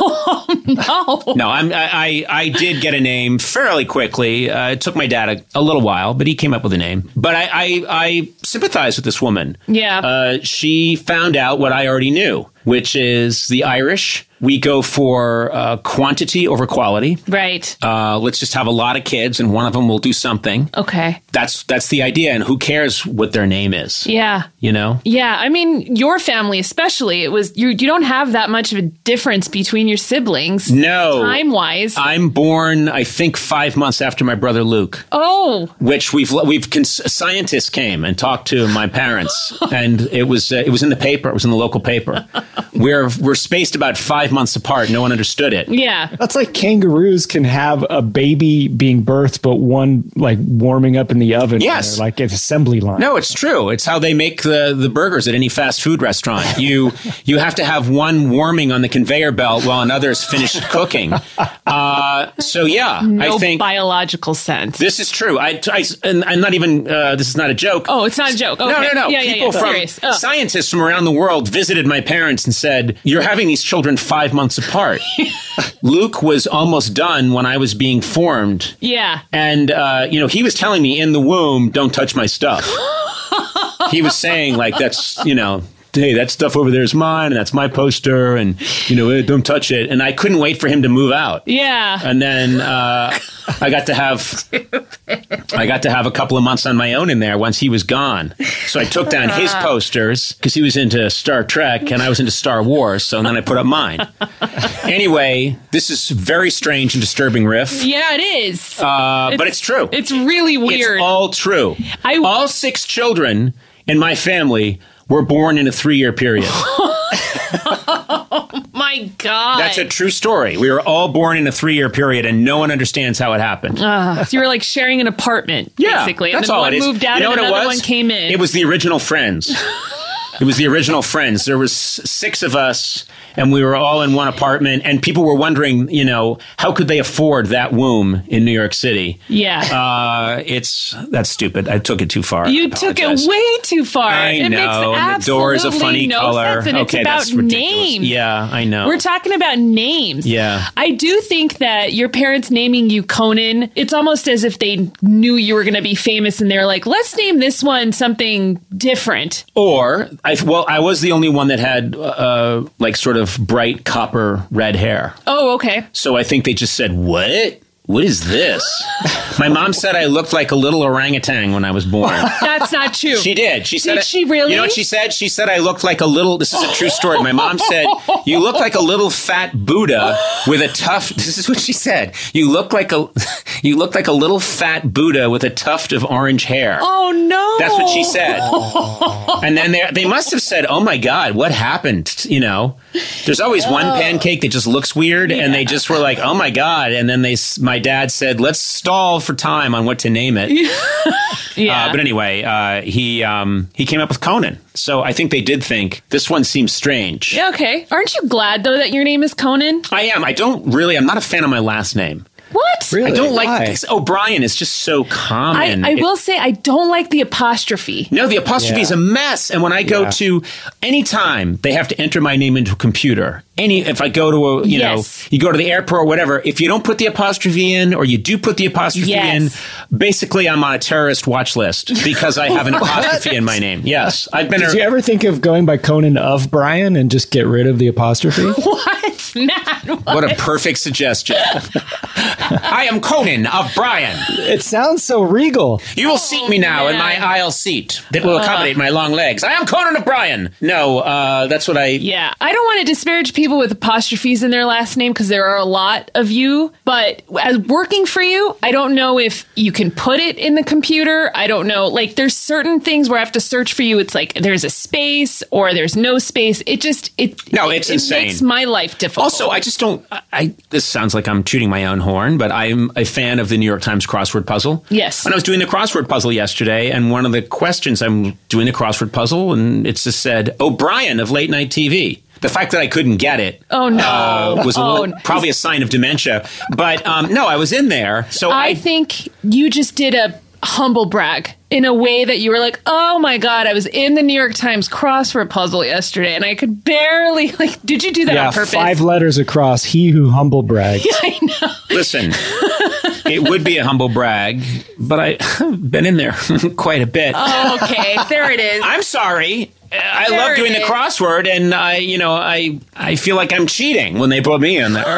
Oh, no. No, I did get a name fairly quickly. It took my dad a little while, but he came up with a name. But I sympathize with this woman. Yeah. She found out what I already knew, which is the Irish. We go for quantity over quality. Right. Let's just have a lot of kids, and one of them will do something. Okay. That's the idea, and who cares what their name is? Yeah. Yeah. I mean, your family especially. It was you don't have that much of a difference between your siblings. No. Time-wise. I'm born, I think, 5 months after my brother Luke. Oh. Which scientists came and talked to my parents, and it was in the paper. It was in the local paper. We're spaced about 5 months apart. No one understood it. Yeah. That's like kangaroos can have a baby being birthed, but one like warming up in the oven. Yes. Like an assembly line. No, it's true. It's how they make the burgers at any fast food restaurant. You have to have one warming on the conveyor belt while another's finished cooking. So yeah, no I think biological sense. This is true. I'm not even. This is not a joke. Oh, it's not a joke. Okay. No. Yeah, People from scientists from around the world visited my parents and said, "You're having these children 5 months apart." Luke was almost done when I was being formed. Yeah. And, he was telling me in the womb, don't touch my stuff. He was saying, like, that's, hey, that stuff over there is mine, and that's my poster, and, don't touch it. And I couldn't wait for him to move out. Yeah. And then I got to have a couple of months on my own in there once he was gone. So I took down his posters because he was into Star Trek and I was into Star Wars. So then I put up mine. Anyway, this is very strange and disturbing riff. Yeah, it is. But it's true. It's really weird. It's all true. All 6 children in my family were born in a 3-year period. Oh, my God. That's a true story. We were all born in a 3-year period, and no one understands how it happened. So you were like sharing an apartment, basically. That's and then all one it is. moved out and another one came in. It was the original Friends. It was the original Friends. There was 6 of us, and we were all in one apartment, and people were wondering, how could they afford that womb in New York City? Yeah. That's stupid. I took it too far. You took it way too far. I know. And the door is a funny color. Sense, and okay, it's about that's ridiculous. names. Yeah, I know. We're talking about names. Yeah. I do think that your parents naming you Conan, it's almost as if they knew you were going to be famous and they're like, let's name this one something different. Or, I was the only one that had sort of bright copper red hair. Oh, okay. So I think they just said, what? What is this? My mom said I looked like a little orangutan when I was born. That's not true. She did. She said. Did she really? You know what she said? She said I looked like a little. This is a true story. My mom said you look like a little fat Buddha with a tuft. This is what she said. You look like a little fat Buddha with a tuft of orange hair. Oh no! That's what she said. And then they must have said, "Oh my God, what happened?" There's always one pancake that just looks weird, and they just were like, "Oh my God!" And then my dad said, "Let's stall for time on what to name it." Yeah. But anyway, he came up with Conan. So I think they did think this one seems strange. Yeah, okay. Aren't you glad though that your name is Conan? I am. I'm not a fan of my last name. What? Really? I don't like O'Brien is just so common. I will say I don't like the apostrophe. No, the apostrophe is a mess. And when I go to anytime they have to enter my name into a computer, if I go to you go to the airport or whatever, if you don't put the apostrophe in or you do put the apostrophe in, basically I'm on a terrorist watch list because I have an apostrophe in my name. Yes. Did you ever think of going by Conan of Brian and just get rid of the apostrophe? What? Matt, what a perfect suggestion. I am Conan of Brian. It sounds so regal. You will seat me now in my aisle seat that will accommodate my long legs. I am Conan of Brian. No, that's what I... Yeah, I don't want to disparage people with apostrophes in their last name because there are a lot of you, but as working for you, I don't know if you can put it in the computer. I don't know. Like, there's certain things where I have to search for you. It's like there's a space or there's no space. It's insane. It makes my life difficult. Also, I just don't... this sounds like I'm tooting my own horn, but I'm a fan of the New York Times crossword puzzle. Yes. And I was doing the crossword puzzle yesterday, and one of the questions, I'm doing the crossword puzzle, and it just said, O'Brien of late night TV. The fact that I couldn't get it was probably a sign of dementia. But no, I was in there. So I think you just did a humble brag in a way that you were like, oh my God, I was in the New York Times crossword puzzle yesterday and I could barely, did you do that on purpose? 5 letters across, he who humble brags. Yeah, I know. Listen, it would be a humble brag, but I've been in there quite a bit. Oh, okay. There it is. I'm sorry. I love doing the crossword, and I feel like I'm cheating when they put me in there.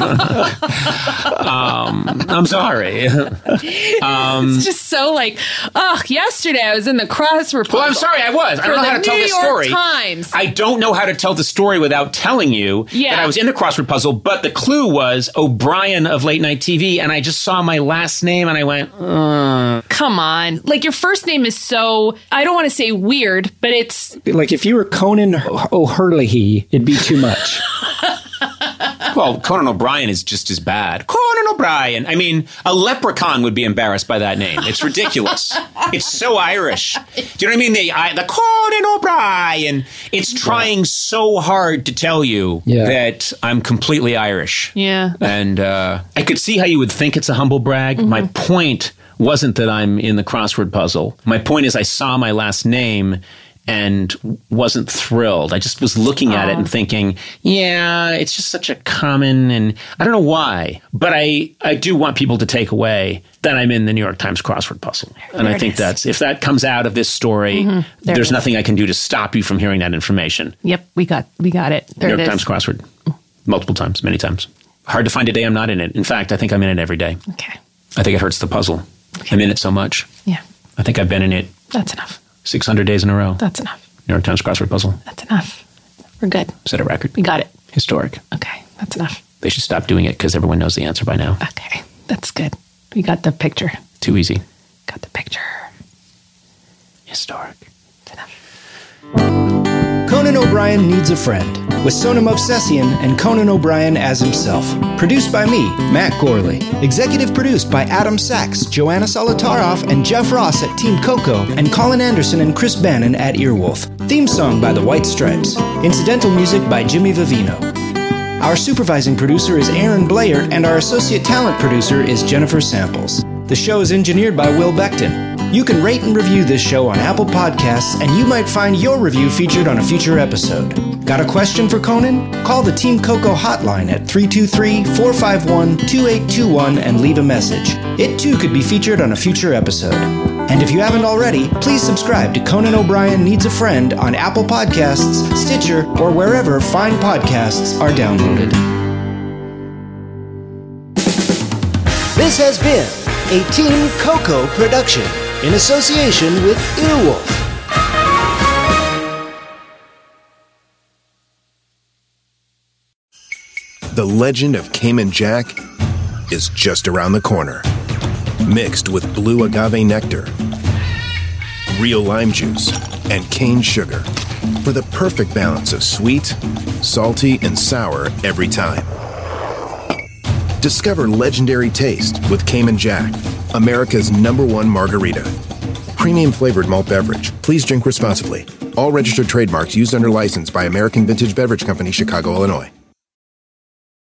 I'm sorry. It's just so yesterday I was in the crossword puzzle. Well, I'm sorry, I was. I don't know how to tell the story. Times. I don't know how to tell the story without telling you that I was in the crossword puzzle, but the clue was O'Brien of late night TV, and I just saw my last name, and I went, Come on. Your first name is so, I don't want to say weird, but it's... if you were Conan O'Hurley, it'd be too much. Well, Conan O'Brien is just as bad. Conan O'Brien. I mean, a leprechaun would be embarrassed by that name. It's ridiculous. It's so Irish. Do you know what I mean? The Conan O'Brien. It's trying so hard to tell you that I'm completely Irish. Yeah. And I could see how you would think it's a humble brag. Mm-hmm. My point wasn't that I'm in the crossword puzzle. My point is I saw my last name and wasn't thrilled. I just was looking at it and thinking, it's just such a common, and I don't know why, but I do want people to take away that I'm in the New York Times crossword puzzle. And I think if that comes out of this story, there's nothing I can do to stop you from hearing that information. Yep, we got it. There New York Times crossword. Multiple times, many times. Hard to find a day I'm not in it. In fact, I think I'm in it every day. Okay. I think it hurts the puzzle. Okay. I'm in it so much. Yeah. I think I've been in it. That's enough. 600 days in a row. That's enough. New York Times crossword puzzle. That's enough. We're good. Set a record. We got it. Historic. Okay, that's enough. They should stop doing it because everyone knows the answer by now. Okay, that's good. We got the picture. Too easy. Got the picture. Historic. That's enough. Conan O'Brien Needs a Friend, with Sona Movsesian and Conan O'Brien as himself. Produced by me, Matt Gorley. Executive produced by Adam Sachs, Joanna Solitaroff, and Jeff Ross at Team Coco, and Colin Anderson and Chris Bannon at Earwolf. Theme song by the White Stripes. Incidental music by Jimmy Vivino. Our supervising producer is Aaron Blair, and our associate talent producer is Jennifer Samples. The show is engineered by Will Beckton. You can rate and review this show on Apple Podcasts, and you might find your review featured on a future episode. Got a question for Conan? Call the Team Coco hotline at 323-451-2821 and leave a message. It too could be featured on a future episode. And if you haven't already, please subscribe to Conan O'Brien Needs a Friend on Apple Podcasts, Stitcher, or wherever fine podcasts are downloaded. This has been a Team Coco production in association with Earwolf. The legend of Cayman Jack is just around the corner. Mixed with blue agave nectar, real lime juice, and cane sugar for the perfect balance of sweet, salty, and sour every time. Discover legendary taste with Cayman Jack, America's #1 margarita. Premium flavored malt beverage. Please drink responsibly. All registered trademarks used under license by American Vintage Beverage Company, Chicago, Illinois.